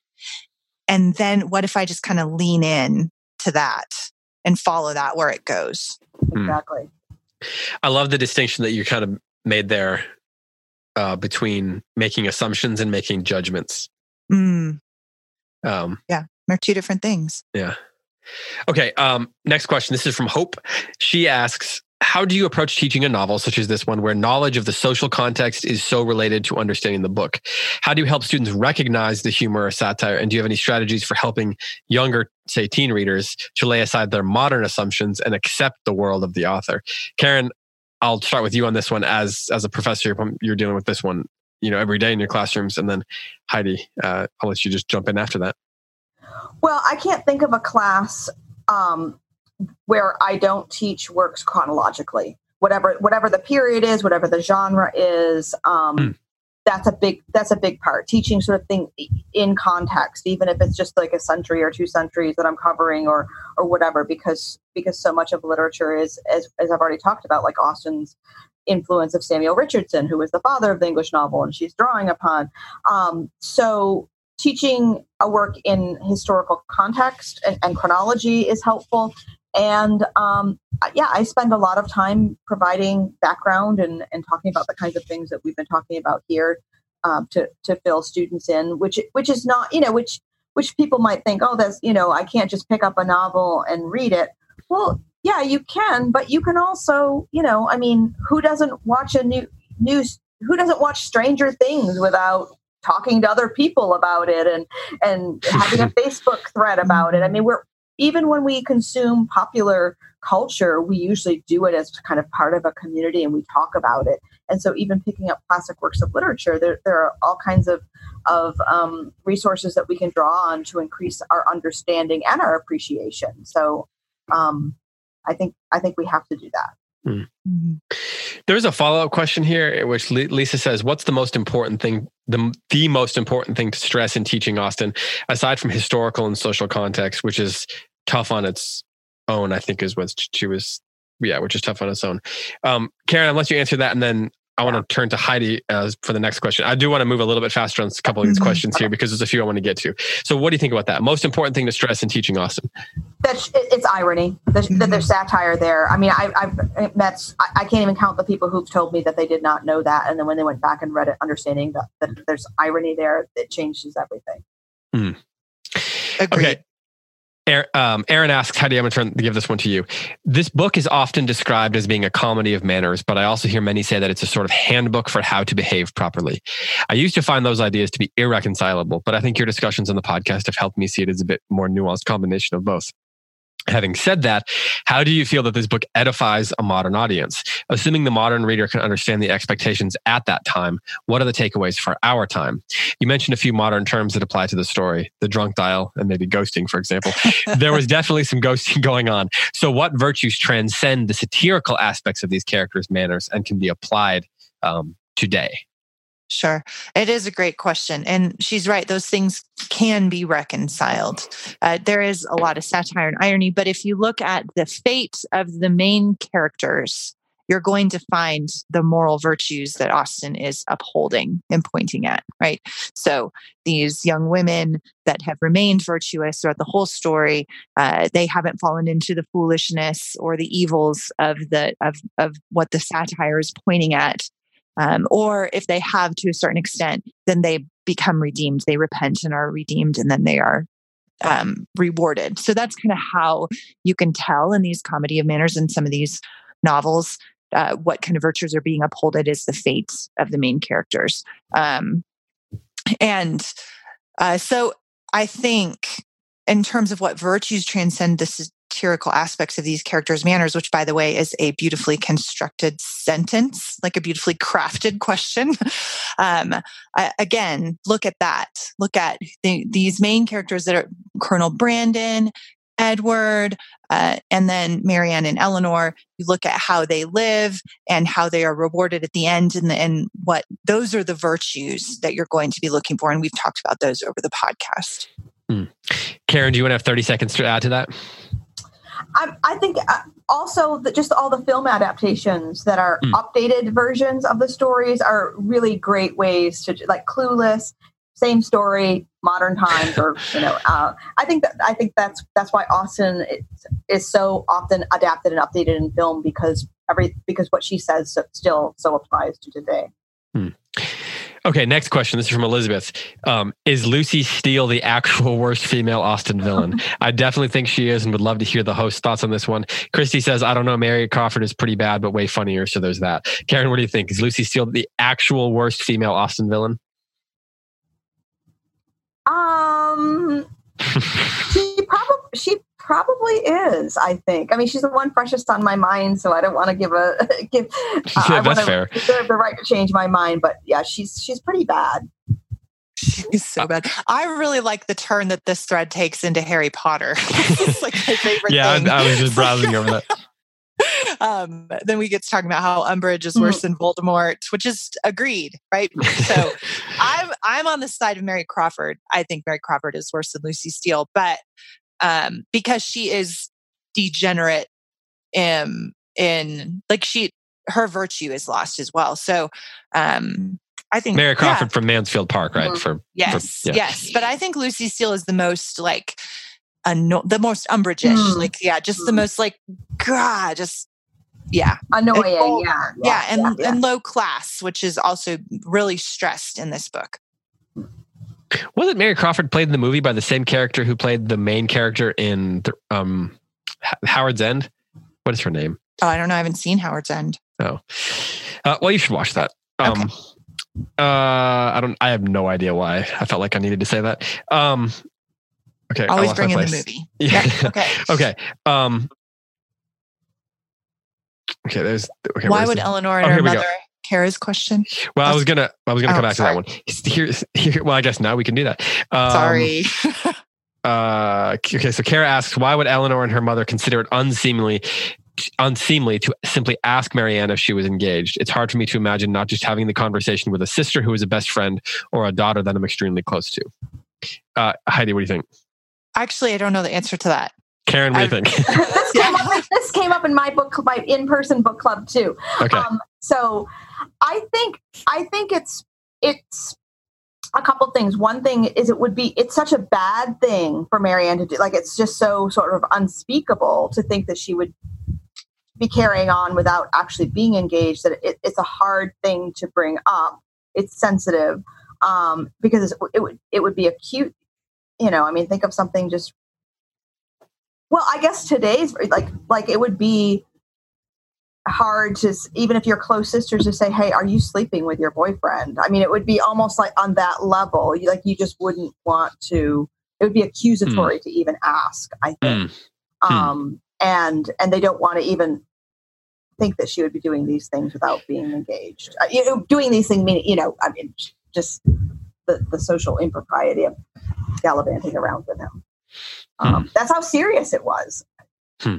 And then what if I just kind of lean in to that and follow that where it goes? Exactly. I love the distinction that you kind of made there uh, between making assumptions and making judgments. Mm. Um, yeah, they're two different things. Yeah. Okay, um, next question. This is from Hope. She asks, how do you approach teaching a novel such as this one where knowledge of the social context is so related to understanding the book? How do you help students recognize the humor or satire? And do you have any strategies for helping younger, say, teen readers to lay aside their modern assumptions and accept the world of the author? Karen, I'll start with you on this one. As, as a professor, you're dealing with this one, you know, every day in your classrooms. And then Heidi, uh, I'll let you just jump in after that. Well, I can't think of a class um, where I don't teach works chronologically. Whatever, whatever the period is, whatever the genre is, um, mm. that's a big that's a big part. Teaching sort of thing in context, even if it's just like a century or two centuries that I'm covering, or or whatever, because because so much of literature is, as as I've already talked about, like Austen's influence of Samuel Richardson, who was the father of the English novel, and she's drawing upon. Um, so teaching a work in historical context and, and chronology is helpful. And um, yeah, I spend a lot of time providing background and, and talking about the kinds of things that we've been talking about here um, to to fill students in, which which is not, you know, which which people might think, oh, that's, you know, I can't just pick up a novel and read it. Well, yeah, you can, but you can also, you know, I mean, who doesn't watch a new news? Who doesn't watch Stranger Things without talking to other people about it and and having a Facebook thread about it? I mean, we're even when we consume popular culture, we usually do it as kind of part of a community and we talk about it. And so even picking up classic works of literature, there, there are all kinds of, of um, resources that we can draw on to increase our understanding and our appreciation. So um, I think I think we have to do that. Hmm. There's a follow-up question here, in which Lisa says, what's the most important thing, the, the most important thing to stress in teaching Austen, aside from historical and social context, which is tough on its own, I think is what she was, yeah, which is tough on its own. Um, Karen, I'll let you answer that, and then I want to turn to Heidi uh, for the next question. I do want to move a little bit faster on a couple of these mm-hmm. questions here, because there's a few I want to get to. So what do you think about that? Most important thing to stress in teaching Austen? That it's irony, that, that there's satire there. I mean, I, I've met, I can't even count the people who've told me that they did not know that. And then when they went back and read it, understanding that, that there's irony there, it changes everything. Mm. Okay. Um, Aaron asks, Heidi, I'm going to turn give this one to you. This book is often described as being a comedy of manners, but I also hear many say that it's a sort of handbook for how to behave properly. I used to find those ideas to be irreconcilable, but I think your discussions on the podcast have helped me see it as a bit more nuanced combination of both. Having said that, how do you feel that this book edifies a modern audience? Assuming the modern reader can understand the expectations at that time, what are the takeaways for our time? You mentioned a few modern terms that apply to the story, the drunk dial and maybe ghosting, for example. There was definitely some ghosting going on. So what virtues transcend the satirical aspects of these characters' manners and can be applied um, today? Sure. It is a great question. And she's right. Those things can be reconciled. Uh, there is a lot of satire and irony, but if you look at the fate of the main characters, you're going to find the moral virtues that Austen is upholding and pointing at, right? So these young women that have remained virtuous throughout the whole story, uh, they haven't fallen into the foolishness or the evils of the of of what the satire is pointing at. Um, or if they have to a certain extent, then they become redeemed. They repent and are redeemed, and then they are um, rewarded. So that's kind of how you can tell in these comedy of manners and some of these novels uh, what kind of virtues are being upholded is the fate of the main characters. Um, and uh, so I think in terms of what virtues transcend the satirical aspects of these characters' manners, which, by the way, is a beautifully constructed sentence, like a beautifully crafted question. Um, I, again, look at that. Look at the, these main characters that are Colonel Brandon, Edward, uh, and then Marianne and Eleanor. You look at how they live and how they are rewarded at the end, and, the, and what those are the virtues that you're going to be looking for. And we've talked about those over the podcast. Mm. Karen, do you want to have thirty seconds to add to that? I, I think also that just all the film adaptations that are mm. updated versions of the stories are really great ways to, like Clueless, same story, modern times, or you know, uh, I think that I think that's that's why Austen is, is so often adapted and updated in film, because every because what she says so, still so applies to today. Mm. Okay, next question. This is from Elizabeth. Um, is Lucy Steele the actual worst female Austen villain? I definitely think she is, and would love to hear the host's thoughts on this one. Christy says, I don't know, Mary Crawford is pretty bad, but way funnier, so there's that. Karen, what do you think? Is Lucy Steele the actual worst female Austen villain? Um, she probably she probably is. I think. I mean, she's the one freshest on my mind, so I don't want to give a give. Uh, yeah, I that's fair. Reserve the right to change my mind, but yeah, she's she's pretty bad. She's so bad. I really like the turn that this thread takes into Harry Potter. It's like my favorite yeah, thing. I, I was just browsing over that. um, then we get to talking about how Umbridge is worse mm-hmm. than Voldemort, which is agreed, right? So I'm I'm on the side of Mary Crawford. I think Mary Crawford is worse than Lucy Steele, but um, because she is degenerate in, in like she her virtue is lost as well. So um, I think Mary Crawford yeah. from Mansfield Park, right? Mm-hmm. For yes, for, yeah. yes, but I think Lucy Steele is the most like. Anno- the most Umbridge-ish, mm. like yeah, just mm. the most like God, just yeah, annoying, and, yeah, yeah, yeah, and yeah, yeah. and low class, which is also really stressed in this book. Wasn't Mary Crawford played in the movie by the same character who played the main character in um, Howard's End? What is her name? Oh, I don't know. I haven't seen Howard's End. Oh, uh, well, you should watch that. Um, okay. uh, I don't. I have no idea why. I felt like I needed to say that. Um, Okay, always bring in the movie. Yeah. yeah. Okay. okay. Um, okay. There's. Okay. Why would the, Eleanor and oh, her mother care? His question. Well, I was gonna. I was gonna oh, come back sorry. to that one. Here, here. Well, I guess now we can do that. Um, sorry. uh. Okay. So Kara asks, why would Eleanor and her mother consider it unseemly, unseemly to simply ask Marianne if she was engaged? It's hard for me to imagine not just having the conversation with a sister who is a best friend or a daughter that I'm extremely close to. Uh, Heidi, what do you think? Actually, I don't know the answer to that. Karen, what do you think? this, came up, this came up in my book, my in-person book club too. Okay. Um, so I think I think it's it's a couple things. One thing is it would be it's such a bad thing for Marianne to do. Like it's just so sort of unspeakable to think that she would be carrying on without actually being engaged. That it, it's a hard thing to bring up. It's sensitive um, because it's, it would it would be acute. You know, I mean, think of something just, well, I guess today's like, like it would be hard to, even if you're close sisters, to say, hey, are you sleeping with your boyfriend? I mean, it would be almost like on that level, you, like you just wouldn't want to, it would be accusatory mm. to even ask, I think. Mm. Um, and, and they don't want to even think that she would be doing these things without being engaged. Uh, you know, doing these things, meaning, you know, I mean, just the, the social impropriety of gallivanting around with him. Um, hmm. That's how serious it was. Hmm.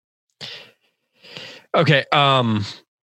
Okay. Um,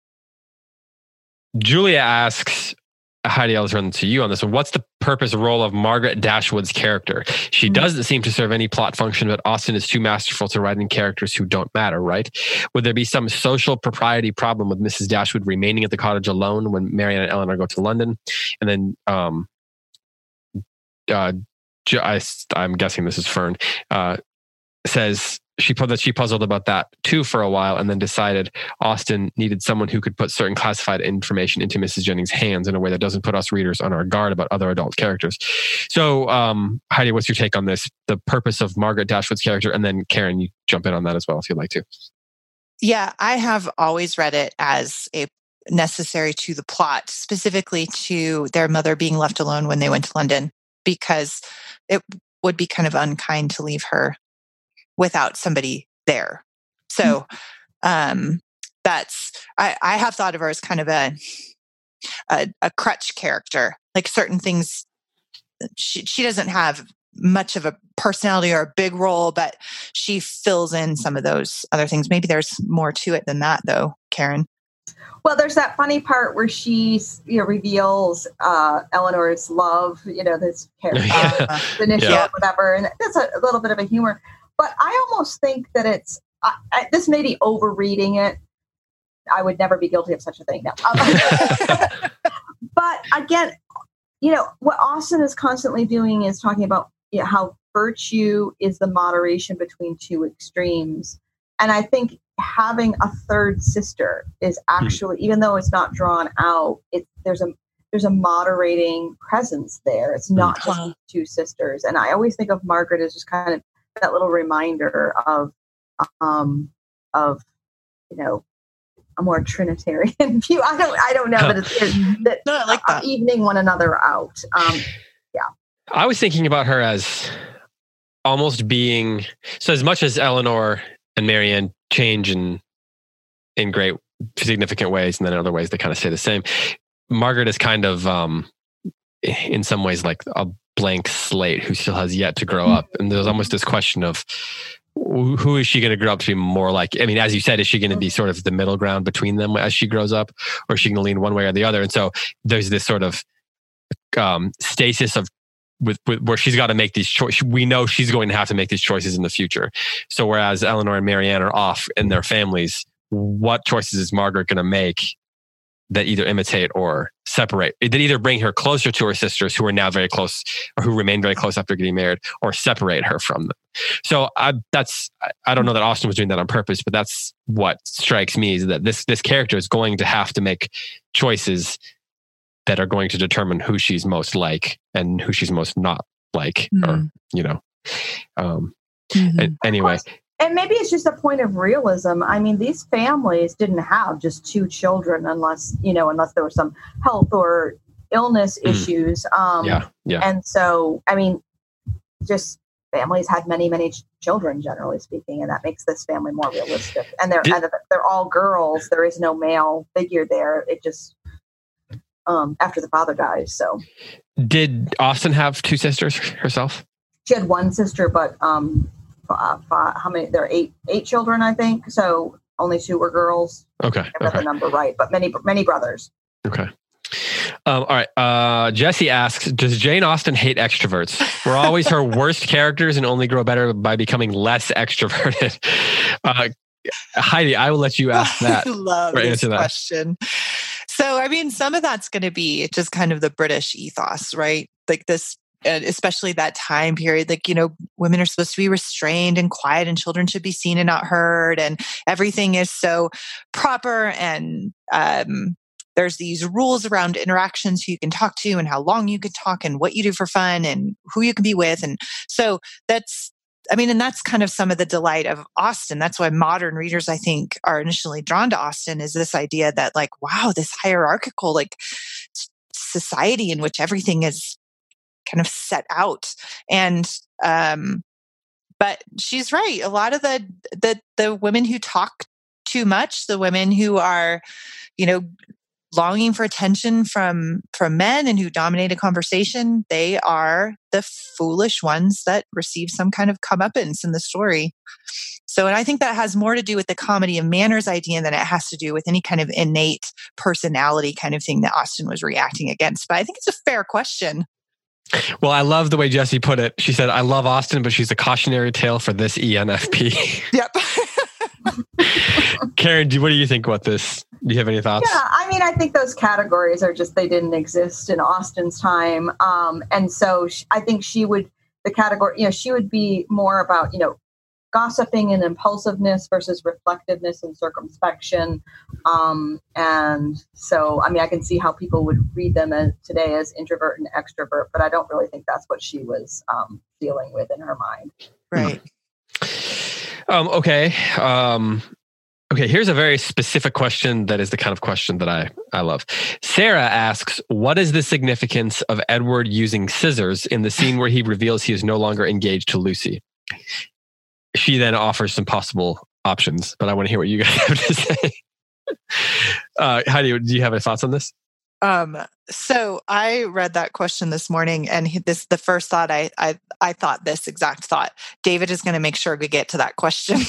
Julia asks, Heidi, I'll run to you on this one. What's the purpose role of Margaret Dashwood's character? She mm-hmm. doesn't seem to serve any plot function, but Austen is too masterful to write in characters who don't matter, right? Would there be some social propriety problem with Missus Dashwood remaining at the cottage alone when Marianne and Eleanor go to London? And then um, uh, I, I'm guessing this is Fern, uh, says she that she puzzled about that too for a while and then decided Austen needed someone who could put certain classified information into Missus Jennings' hands in a way that doesn't put us readers on our guard about other adult characters. So, um, Heidi, what's your take on this? The purpose of Margaret Dashwood's character, and then Karen, you jump in on that as well if you'd like to. Yeah, I have always read it as a necessary to the plot, specifically to their mother being left alone when they went to London, because it would be kind of unkind to leave her without somebody there. So um, that's, I, I have thought of her as kind of a, a, a crutch character. Like certain things, she, she doesn't have much of a personality or a big role, but she fills in some of those other things. Maybe there's more to it than that though, Karen. Well, there's that funny part where she, you know, reveals uh, Eleanor's love, you know, this character, yeah. uh, the initial, yeah. whatever. And that's a, a little bit of a humor. But I almost think that it's, I, I, this may be overreading it. I would never be guilty of such a thing. No. But again, you know, what Austen is constantly doing is talking about you know, how virtue is the moderation between two extremes. And I think having a third sister is actually, mm. even though it's not drawn out, it, there's a there's a moderating presence there. It's not mm. just two sisters. And I always think of Margaret as just kind of that little reminder of, um, of you know, a more Trinitarian view. I don't, I don't know that it's that, no, I like that. Uh, evening one another out. Um, yeah, I was thinking about her as almost being so. As much as Eleanor and Marianne change in in great significant ways, and then in other ways they kind of stay the same. Margaret is kind of, um, in some ways, like a blank slate who still has yet to grow up. And there's almost this question of who is she going to grow up to be more like? I mean, as you said, is she going to be sort of the middle ground between them as she grows up, or is she going to lean one way or the other? And so there's this sort of um, stasis of with, with where she's got to make these choices. We know she's going to have to make these choices in the future. So whereas Eleanor and Marianne are off in their families, what choices is Margaret going to make that either imitate or separate, that either bring her closer to her sisters who are now very close or who remain very close after getting married, or separate her from them? So I, that's, I don't know that Austen was doing that on purpose, but that's what strikes me, is that this, this character is going to have to make choices that are going to determine who she's most like and who she's most not like, mm-hmm. or, you know, um, mm-hmm. anyway. And maybe it's just a point of realism. I mean, these families didn't have just two children unless, you know, unless there were some health or illness mm. issues. Um, yeah, yeah. And so, I mean, just families had many, many ch- children, generally speaking, and that makes this family more realistic. And they're, Did, and they're all girls. There is no male figure there. It just, um, after the father dies. So did Austen have two sisters herself? She had one sister, but, um, Uh, five, how many? There are eight, eight children, I think. So only two were girls. Okay, I got okay. the number right, but many, many brothers. Okay. Um, all right. Uh, Jesse asks, does Jane Austen hate extroverts? Were always her worst characters and only grow better by becoming less extroverted? Uh, Heidi, I will let you ask that. I love or this answer that. question. So, I mean, some of that's going to be just kind of the British ethos, right? Like this. And especially that time period, like, you know, women are supposed to be restrained and quiet and children should be seen and not heard. And everything is so proper. And um, there's these rules around interactions, who you can talk to and how long you can talk and what you do for fun and who you can be with. And so that's, I mean, and that's kind of some of the delight of Austen. That's why modern readers, I think, are initially drawn to Austen, is this idea that, like, wow, this hierarchical, like, society in which everything is kind of set out. And, um, but she's right. A lot of the, the, the women who talk too much, the women who are, you know, longing for attention from, from men and who dominate a conversation, they are the foolish ones that receive some kind of comeuppance in the story. So, and I think that has more to do with the comedy of manners idea than it has to do with any kind of innate personality kind of thing that Austen was reacting against. But I think it's a fair question. Well, I love the way Jessie put it. She said, I love Austen, but she's a cautionary tale for this E N F P. Yep. Karen, do, what do you think about this? Do you have any thoughts? Yeah, I mean, I think those categories are just, they didn't exist in Austen's time. Um, and so she, I think she would, the category, you know, she would be more about, you know, gossiping and impulsiveness versus reflectiveness and circumspection. Um, and so, I mean, I can see how people would read them as, today as introvert and extrovert, but I don't really think that's what she was um, dealing with in her mind. Right. Um, okay. Um, okay. Here's a very specific question that is the kind of question that I, I love. Sarah asks, what is the significance of Edward using scissors in the scene where he reveals he is no longer engaged to Lucy? She then offers some possible options, but I want to hear what you guys have to say. uh, Heidi, do you have any thoughts on this? Um, so I read that question this morning, and he, this the first thought I I I thought this exact thought. David is going to make sure we get to that question.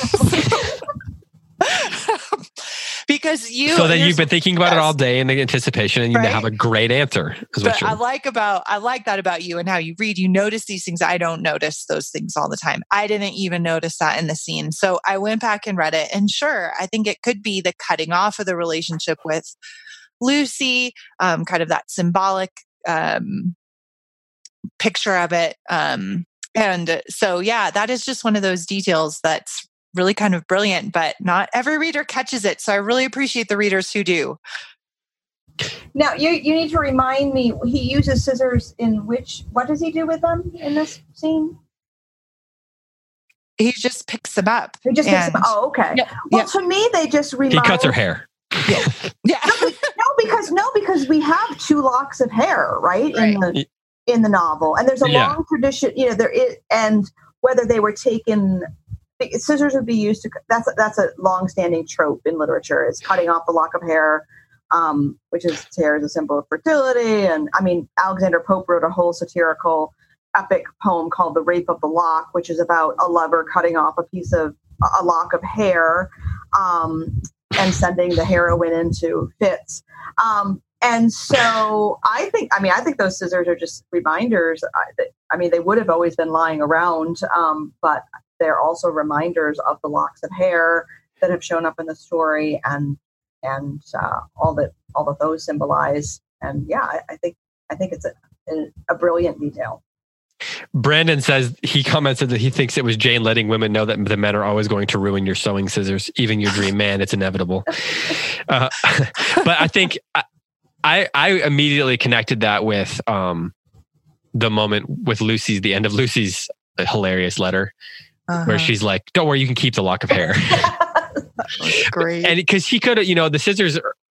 Because you, so then you've been thinking about yes. it all day in anticipation, and you right? have a great answer. Is what but I like about I like that about you and how you read. You notice these things. I don't notice those things all the time. I didn't even notice that in the scene. So I went back and read it, and sure, I think it could be the cutting off of the relationship with Lucy, um, kind of that symbolic um, picture of it. Um, and so, yeah, that is just one of those details that's really kind of brilliant, but not every reader catches it. So I really appreciate the readers who do. Now, you you need to remind me, he uses scissors in which, what does he do with them in this scene? He just picks them up. He just picks them up. Oh, okay. Yeah, well, yeah. to me, they just remind... He cuts her hair. Yeah. yeah. no, no, because no, because we have two locks of hair, right? right. In the in the novel. And there's a yeah. long tradition, you know, there is, and whether they were taken... Scissors would be used to, that's, that's a long-standing trope in literature, is cutting off the lock of hair, um, which is, hair is a symbol of fertility. And I mean, Alexander Pope wrote a whole satirical epic poem called The Rape of the Lock, which is about a lover cutting off a piece of a lock of hair um, and sending the heroine into fits. Um, and so I think, I mean, I think those scissors are just reminders. I, I mean, they would have always been lying around, um, but they're also reminders of the locks of hair that have shown up in the story and and uh, all that all that those symbolize. And yeah, I, I think I think it's a, a, a brilliant detail. Brandon says he commented that he thinks it was Jane letting women know that the men are always going to ruin your sewing scissors, even your dream man. It's inevitable. Uh, but I think I I immediately connected that with um, the moment with Lucy's, the end of Lucy's hilarious letter, uh-huh. where she's like, "Don't worry, you can keep the lock of hair." That was great. And because he could have, you know, the scissors.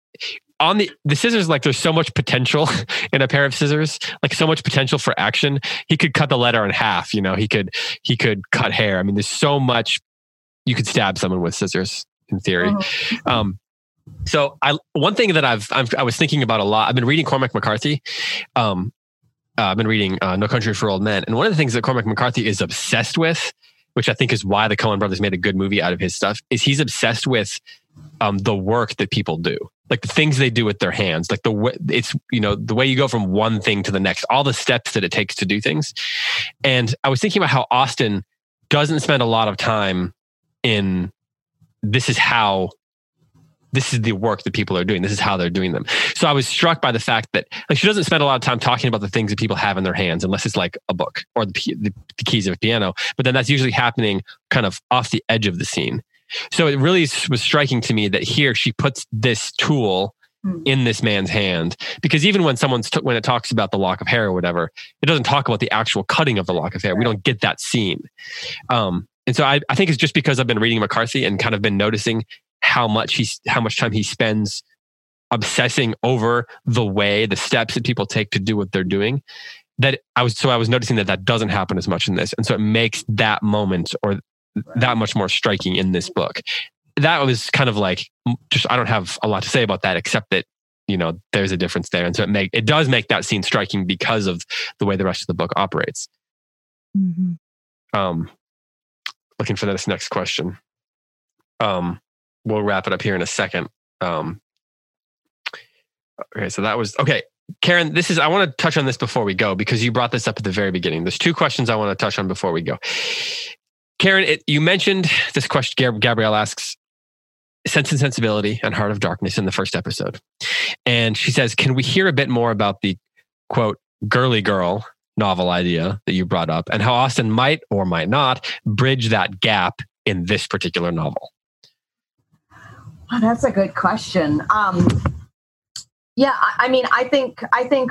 On the, the scissors, like there's so much potential in a pair of scissors, like so much potential for action. He could cut the letter in half, you know, he could, he could cut hair. I mean, there's so much you could stab someone with scissors in theory. Uh-huh. Um, so I, one thing that I've, I've, I was thinking about a lot, I've been reading Cormac McCarthy. Um, uh, I've been reading uh, No Country for Old Men. And one of the things that Cormac McCarthy is obsessed with, which I think is why the Coen brothers made a good movie out of his stuff, is he's obsessed with um, the work that people do. Like the things they do with their hands, like the way it's, you know, the way you go from one thing to the next, all the steps that it takes to do things. And I was thinking about how Austen doesn't spend a lot of time in this is how, this is the work that people are doing. This is how they're doing them. So I was struck by the fact that like she doesn't spend a lot of time talking about the things that people have in their hands, unless it's like a book or the, the, the keys of a piano. But then that's usually happening kind of off the edge of the scene. So it really was striking to me that here she puts this tool mm. in this man's hand, because even when someone's t- when it talks about the lock of hair or whatever, it doesn't talk about the actual cutting of the lock of hair. Right. We don't get that scene. Um, and so I, I think it's just because I've been reading McCarthy and kind of been noticing how much he's how much time he spends obsessing over the way, the steps that people take to do what they're doing. That I was so I was noticing that that doesn't happen as much in this, and so it makes that moment or Right. that much more striking in this book. That was kind of like, just, I don't have a lot to say about that, except that, you know, there's a difference there. And so it make, it does make that scene striking because of the way the rest of the book operates. Mm-hmm. Um, looking for this next question. Um, we'll wrap it up here in a second. Um, okay. So that was, okay. Karen, this is, I want to touch on this before we go, because you brought this up at the very beginning. There's two questions I want to touch on before we go. Karen, it, you mentioned this question. Gabrielle asks, Sense and Sensibility and Heart of Darkness in the first episode. And she says, can we hear a bit more about the, quote, girly girl novel idea that you brought up and how Austen might or might not bridge that gap in this particular novel? Oh, that's a good question. Um, yeah, I, I mean, I think, I think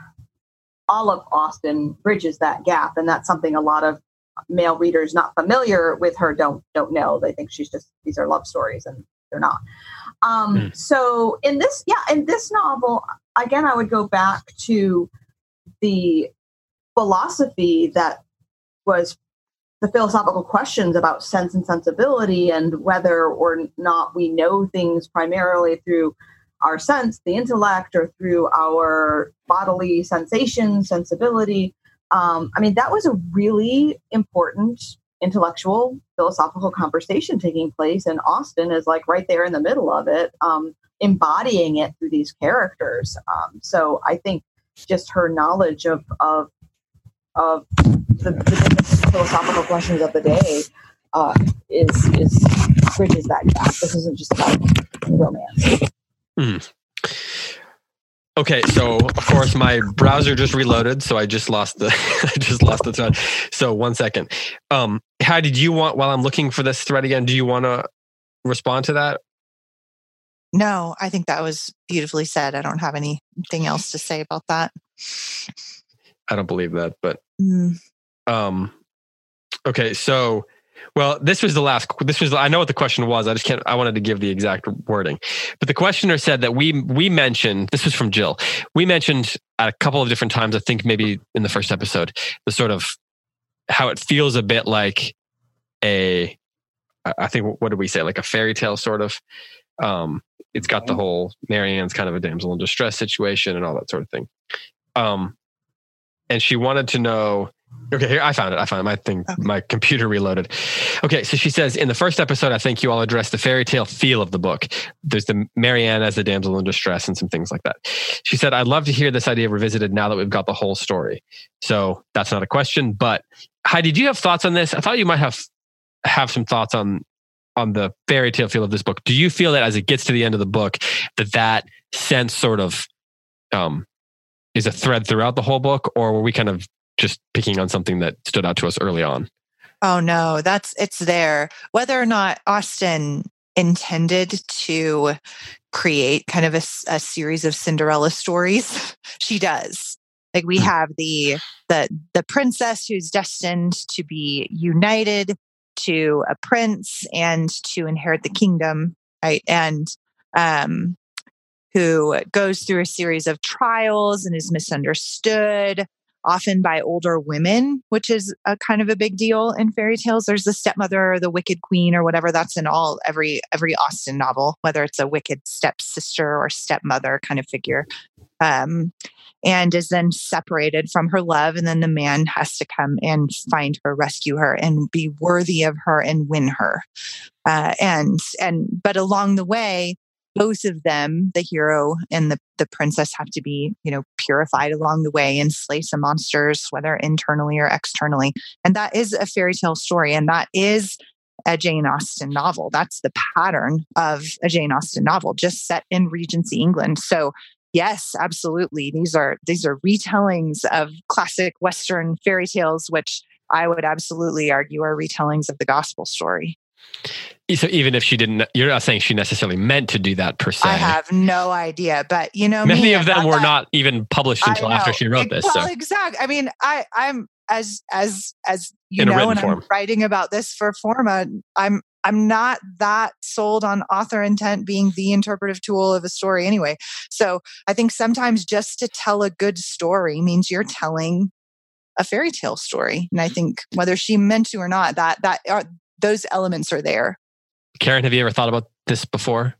all of Austen bridges that gap. And that's something a lot of male readers not familiar with her don't don't know. They think she's just, these are love stories, and they're not. Um, mm. So in this, yeah, in this novel, again, I would go back to the philosophy that was the philosophical questions about sense and sensibility, and whether or not we know things primarily through our sense, the intellect, or through our bodily sensation, sensibility. Um, I mean, that was a really important intellectual, philosophical conversation taking place, and Austen is like right there in the middle of it, um, embodying it through these characters. Um, so I think just her knowledge of of of the, the philosophical questions of the day uh, is is bridges that gap. This isn't just about romance. Mm. Okay, so of course my browser just reloaded, so I just lost the I just lost the thread. So one second. Um, how did you want, while I'm looking for this thread again, do you want to respond to that? No, I think that was beautifully said. I don't have anything else to say about that. I don't believe that, but mm. um, okay, so well, this was the last, this was, I know what the question was. I just can't, I wanted to give the exact wording. But the questioner said that we, we mentioned, this was from Jill. We mentioned at a couple of different times, I think maybe in the first episode, the sort of how it feels a bit like a, I think, what did we say? Like a fairy tale sort of. Um, it's got the whole Marianne's kind of a damsel in distress situation and all that sort of thing. Um, and she wanted to know Okay, here I found it. I found it. My thing, okay. My computer reloaded. Okay, so she says, in the first episode, I think you all addressed the fairy tale feel of the book. There's the Marianne as the damsel in distress and some things like that. She said, I'd love to hear this idea revisited now that we've got the whole story. So that's not a question, but Heidi, do you have thoughts on this? I thought you might have have some thoughts on on the fairy tale feel of this book. Do you feel that as it gets to the end of the book, that that sense sort of um, is a thread throughout the whole book, or were we kind of just picking on something that stood out to us early on? Oh no, that's it's there. Whether or not Austen intended to create kind of a, a series of Cinderella stories, she does. Like we have the the the princess who's destined to be united to a prince and to inherit the kingdom, right? And um, who goes through a series of trials and is misunderstood, often by older women, which is a kind of a big deal in fairy tales. There's the stepmother or the wicked queen or whatever. That's in all every every Austen novel, whether it's a wicked stepsister or stepmother kind of figure, um, and is then separated from her love. And then the man has to come and find her, rescue her, and be worthy of her and win her. Uh, and and but along the way, both of them, the hero and the, the princess, have to be, you know, purified along the way and slay some monsters, whether internally or externally. And that is a fairy tale story. And that is a Jane Austen novel. That's the pattern of a Jane Austen novel, just set in Regency England. So yes, absolutely. These are, these are retellings of classic Western fairy tales, which I would absolutely argue are retellings of the gospel story. So even if she didn't, you're not saying she necessarily meant to do that per se. I have no idea, but you know, many me, of them were that, not even published until after she wrote this. Well, so. Exactly. I mean, I, I'm as as as you In know, and form. I'm writing about this for Forma. I'm I'm not that sold on author intent being the interpretive tool of a story anyway. So I think sometimes just to tell a good story means you're telling a fairy tale story, and I think whether she meant to or not, that that are, those elements are there. Karen, have you ever thought about this before?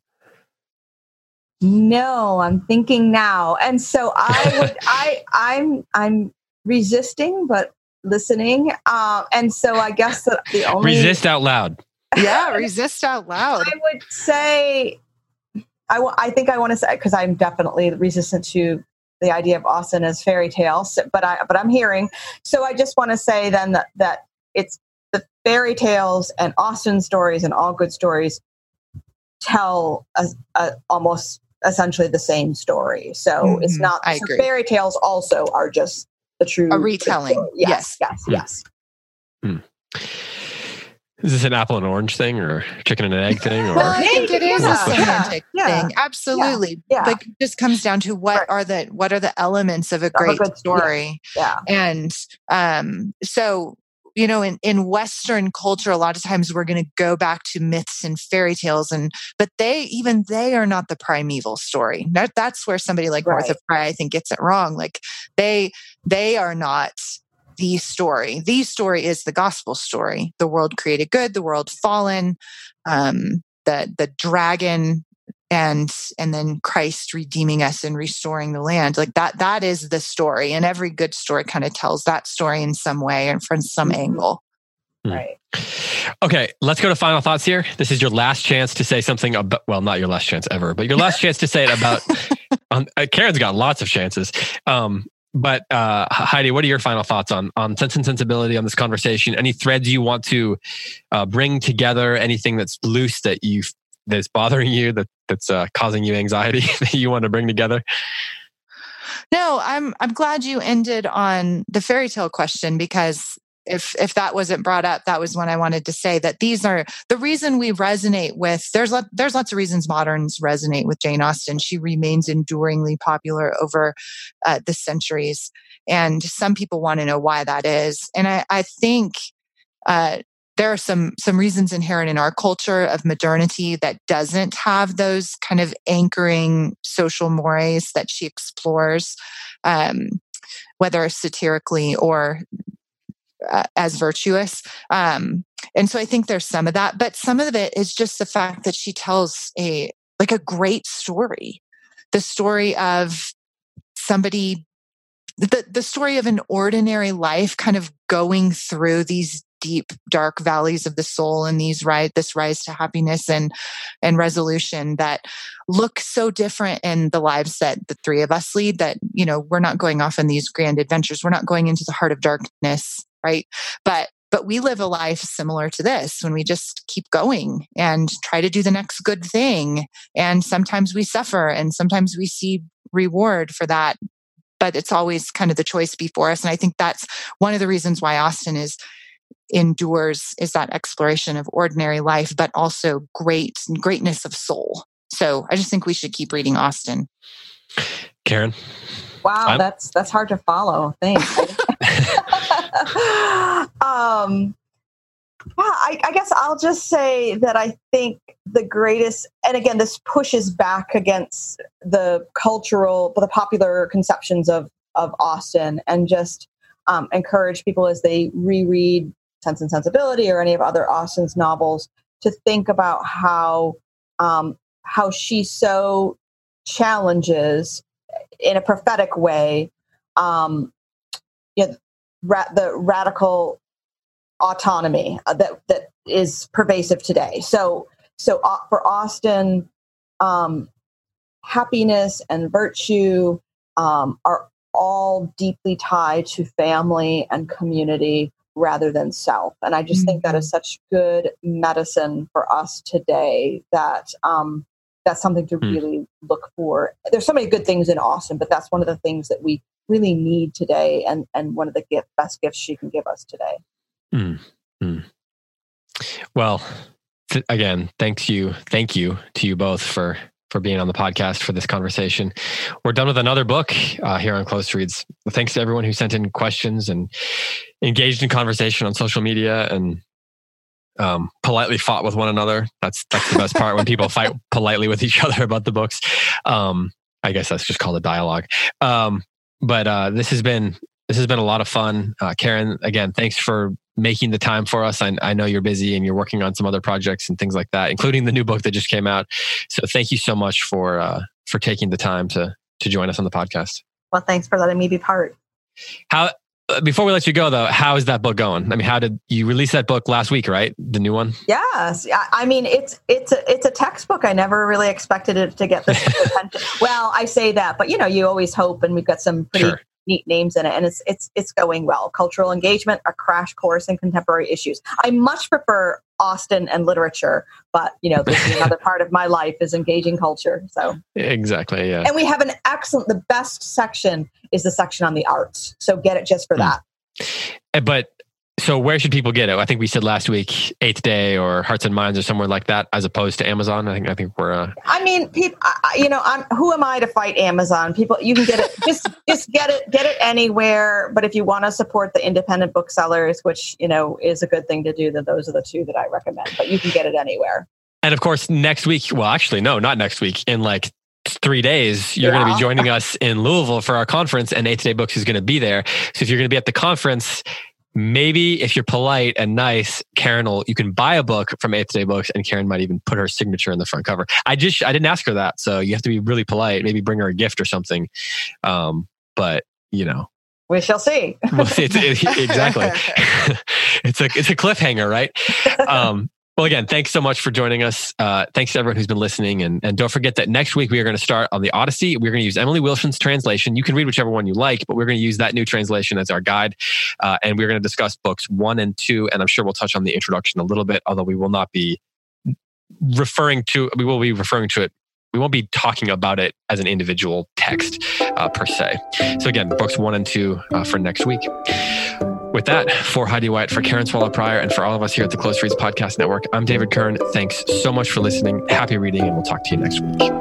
No, I'm thinking now. And so I would, I, I'm, I'm resisting, but listening. Um, and so I guess the, the only resist out loud. Yeah. Resist out loud. I would say, I, w- I think I want to say, cause I'm definitely resistant to the idea of Austen as fairy tales, but I, but I'm hearing, so I just want to say then that, that it's, the fairy tales and Austen stories and all good stories tell a, a, almost essentially the same story. So mm-hmm. it's not, I so agree. Fairy tales also are just the true a retelling. Yes, yes, yes, yes. Mm. Is this an apple and orange thing or chicken and an egg thing? Or? Well, I think it is yeah, a semantic yeah, thing. Absolutely. Yeah, yeah. Like it just comes down to what right. are the what are the elements of a great of a good, story. Yeah. yeah. And um, so you know, in, in Western culture, a lot of times we're going to go back to myths and fairy tales, and but they even they are not the primeval story. That, that's where somebody like right. Martha Fry, I think, gets it wrong. Like they they are not the story. The story is the gospel story. The world created good, the world fallen, um, the the dragon, and and then Christ redeeming us and restoring the land. Like that, that is the story. And every good story kind of tells that story in some way and from some mm-hmm. angle. Right. Okay, let's go to final thoughts here. This is your last chance to say something about, well, not your last chance ever, but your last chance to say it about, um, uh, Karen's got lots of chances. Um, but uh, Heidi, what are your final thoughts on, on Sense and Sensibility, on this conversation? Any threads you want to uh, bring together? Anything that's loose that you that's bothering you, that that's uh, causing you anxiety that you want to bring together? No, I'm I'm glad you ended on the fairy tale question, because if if that wasn't brought up, that was when I wanted to say that these are the reason we resonate with. There's lot, there's lots of reasons moderns resonate with Jane Austen. She remains enduringly popular over uh, the centuries, and some people want to know why that is. And I, I think uh, there are some some reasons inherent in our culture of modernity that doesn't have those kind of anchoring social mores that she explores, um, whether satirically or Uh, as virtuous. Um, and so I think there's some of that, but some of it is just the fact that she tells a, like a great story, the story of somebody the, the story of an ordinary life kind of going through these deep, dark valleys of the soul and these rise, this rise to happiness and, and resolution that look so different in the lives that the three of us lead, that, you know, we're not going off on these grand adventures. We're not going into the heart of darkness, right? But But we live a life similar to this when we just keep going and try to do the next good thing. And sometimes we suffer and sometimes we see reward for that. But it's always kind of the choice before us. And I think that's one of the reasons why Austin is endures is that exploration of ordinary life, but also great greatness of soul. So I just think we should keep reading Austin. Karen? Wow, I'm- that's that's hard to follow. Thanks. um, yeah, I, I guess I'll just say that I think the greatest, and again, this pushes back against the cultural, the popular conceptions of of Austen, and just um, encourage people as they reread Sense and Sensibility or any of other Austen's novels to think about how um, how she so challenges in a prophetic way, um, you know, ra- the radical autonomy that that is pervasive today. So, so uh, for Austen, um, happiness and virtue um, are all deeply tied to family and community rather than self. And I just mm-hmm. think that is such good medicine for us today that um, that's something to mm. really look for. There's so many good things in Austen, but that's one of the things that we really need today, and, and one of the gift, best gifts she can give us today. Mm. Mm. Well, th- again, thanks you. Thank you to you both for for being on the podcast for this conversation. We're done with another book uh, here on Close Reads. Thanks to everyone who sent in questions and engaged in conversation on social media and um, politely fought with one another. That's that's the best part, when people fight politely with each other about the books. Um, I guess that's just called a dialogue. Um, but uh, this has been this has been a lot of fun. Uh, Karen, again, thanks for making the time for us. I, I know you're busy and you're working on some other projects and things like that, including the new book that just came out. So thank you so much for uh, for taking the time to to join us on the podcast. Well, thanks for letting me be part. How before we let you go though, how is that book going? I mean, how did you release that book last week, right? The new one? Yes. I mean, it's it's a it's a textbook. I never really expected it to get this attention. Well, I say that, but you know, you always hope, and we've got some pretty sure. neat names in it, and it's it's it's going well. Cultural Engagement, a crash course in contemporary issues. I much prefer Austen and literature, but you know, this is another part of my life is engaging culture. So exactly, yeah. And we have an excellent. The best section is the section on the arts. So get it just for mm. that. But so where should people get it? I think we said last week, Eighth Day or Hearts and Minds or somewhere like that, as opposed to Amazon. I think I think we're. Uh... I mean, people. You know, I'm. Who am I to fight Amazon? People, you can get it. just just get it. Get it anywhere. But if you want to support the independent booksellers, which you know is a good thing to do, then those are the two that I recommend. But you can get it anywhere. And of course, next week. Well, actually, no, not next week. In like three days, you're yeah. going to be joining us in Louisville for our conference, and Eighth Day Books is going to be there. So if you're going to be at the conference, maybe if you're polite and nice, Karen will, you can buy a book from Eighth Day Books, and Karen might even put her signature in the front cover. I just, I didn't ask her that. So you have to be really polite, maybe bring her a gift or something. Um, but you know, we shall see. Well, it's, it, exactly. it's a, it's a cliffhanger, right? Um, Well, again, thanks so much for joining us. Uh, thanks to everyone who's been listening. And, and don't forget that next week we are going to start on the Odyssey. We're going to use Emily Wilson's translation. You can read whichever one you like, but we're going to use that new translation as our guide. Uh, and we're going to discuss books one and two. And I'm sure we'll touch on the introduction a little bit, although we will not be referring to, we will be referring to it. We won't be talking about it as an individual text uh, per se. So again, books one and two uh, for next week. With that, for Heidi White, for Karen Swallow Prior, and for all of us here at the Close Reads Podcast Network, I'm David Kern. Thanks so much for listening. Happy reading, and we'll talk to you next week.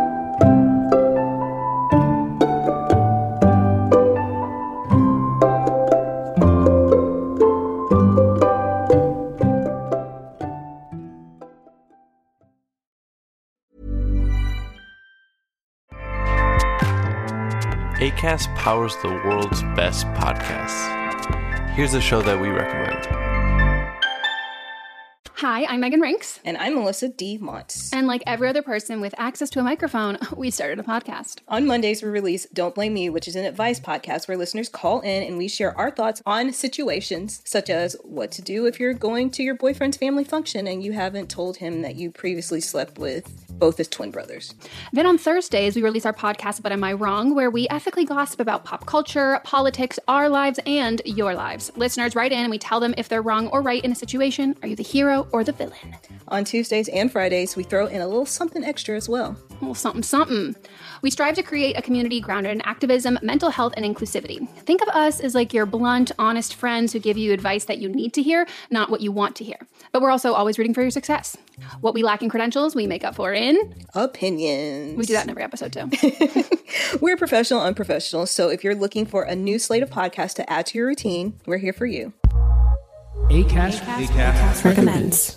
Acast powers the world's best podcasts. Here's a show that we recommend. Hi, I'm Megan Rinks. And I'm Melissa D. Montz. And like every other person with access to a microphone, we started a podcast. On Mondays, we release Don't Blame Me, which is an advice podcast where listeners call in and we share our thoughts on situations such as what to do if you're going to your boyfriend's family function and you haven't told him that you previously slept with both his twin brothers. Then on Thursdays, we release our podcast, But Am I Wrong?, where we ethically gossip about pop culture, politics, our lives, and your lives. Listeners write in and we tell them if they're wrong or right in a situation. Are you the hero or the villain? On Tuesdays and Fridays, we throw in a little something extra as well. A little something, something. We strive to create a community grounded in activism, mental health, and inclusivity. Think of us as like your blunt, honest friends who give you advice that you need to hear, not what you want to hear. But we're also always rooting for your success. What we lack in credentials, we make up for in opinions. We do that in every episode too. We're professional, unprofessional. So if you're looking for a new slate of podcasts to add to your routine, we're here for you. Acast, Acast, Acast recommends.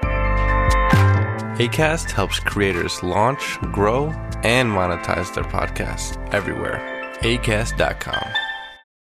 Acast helps creators launch, grow, and monetize their podcasts everywhere. Acast dot com.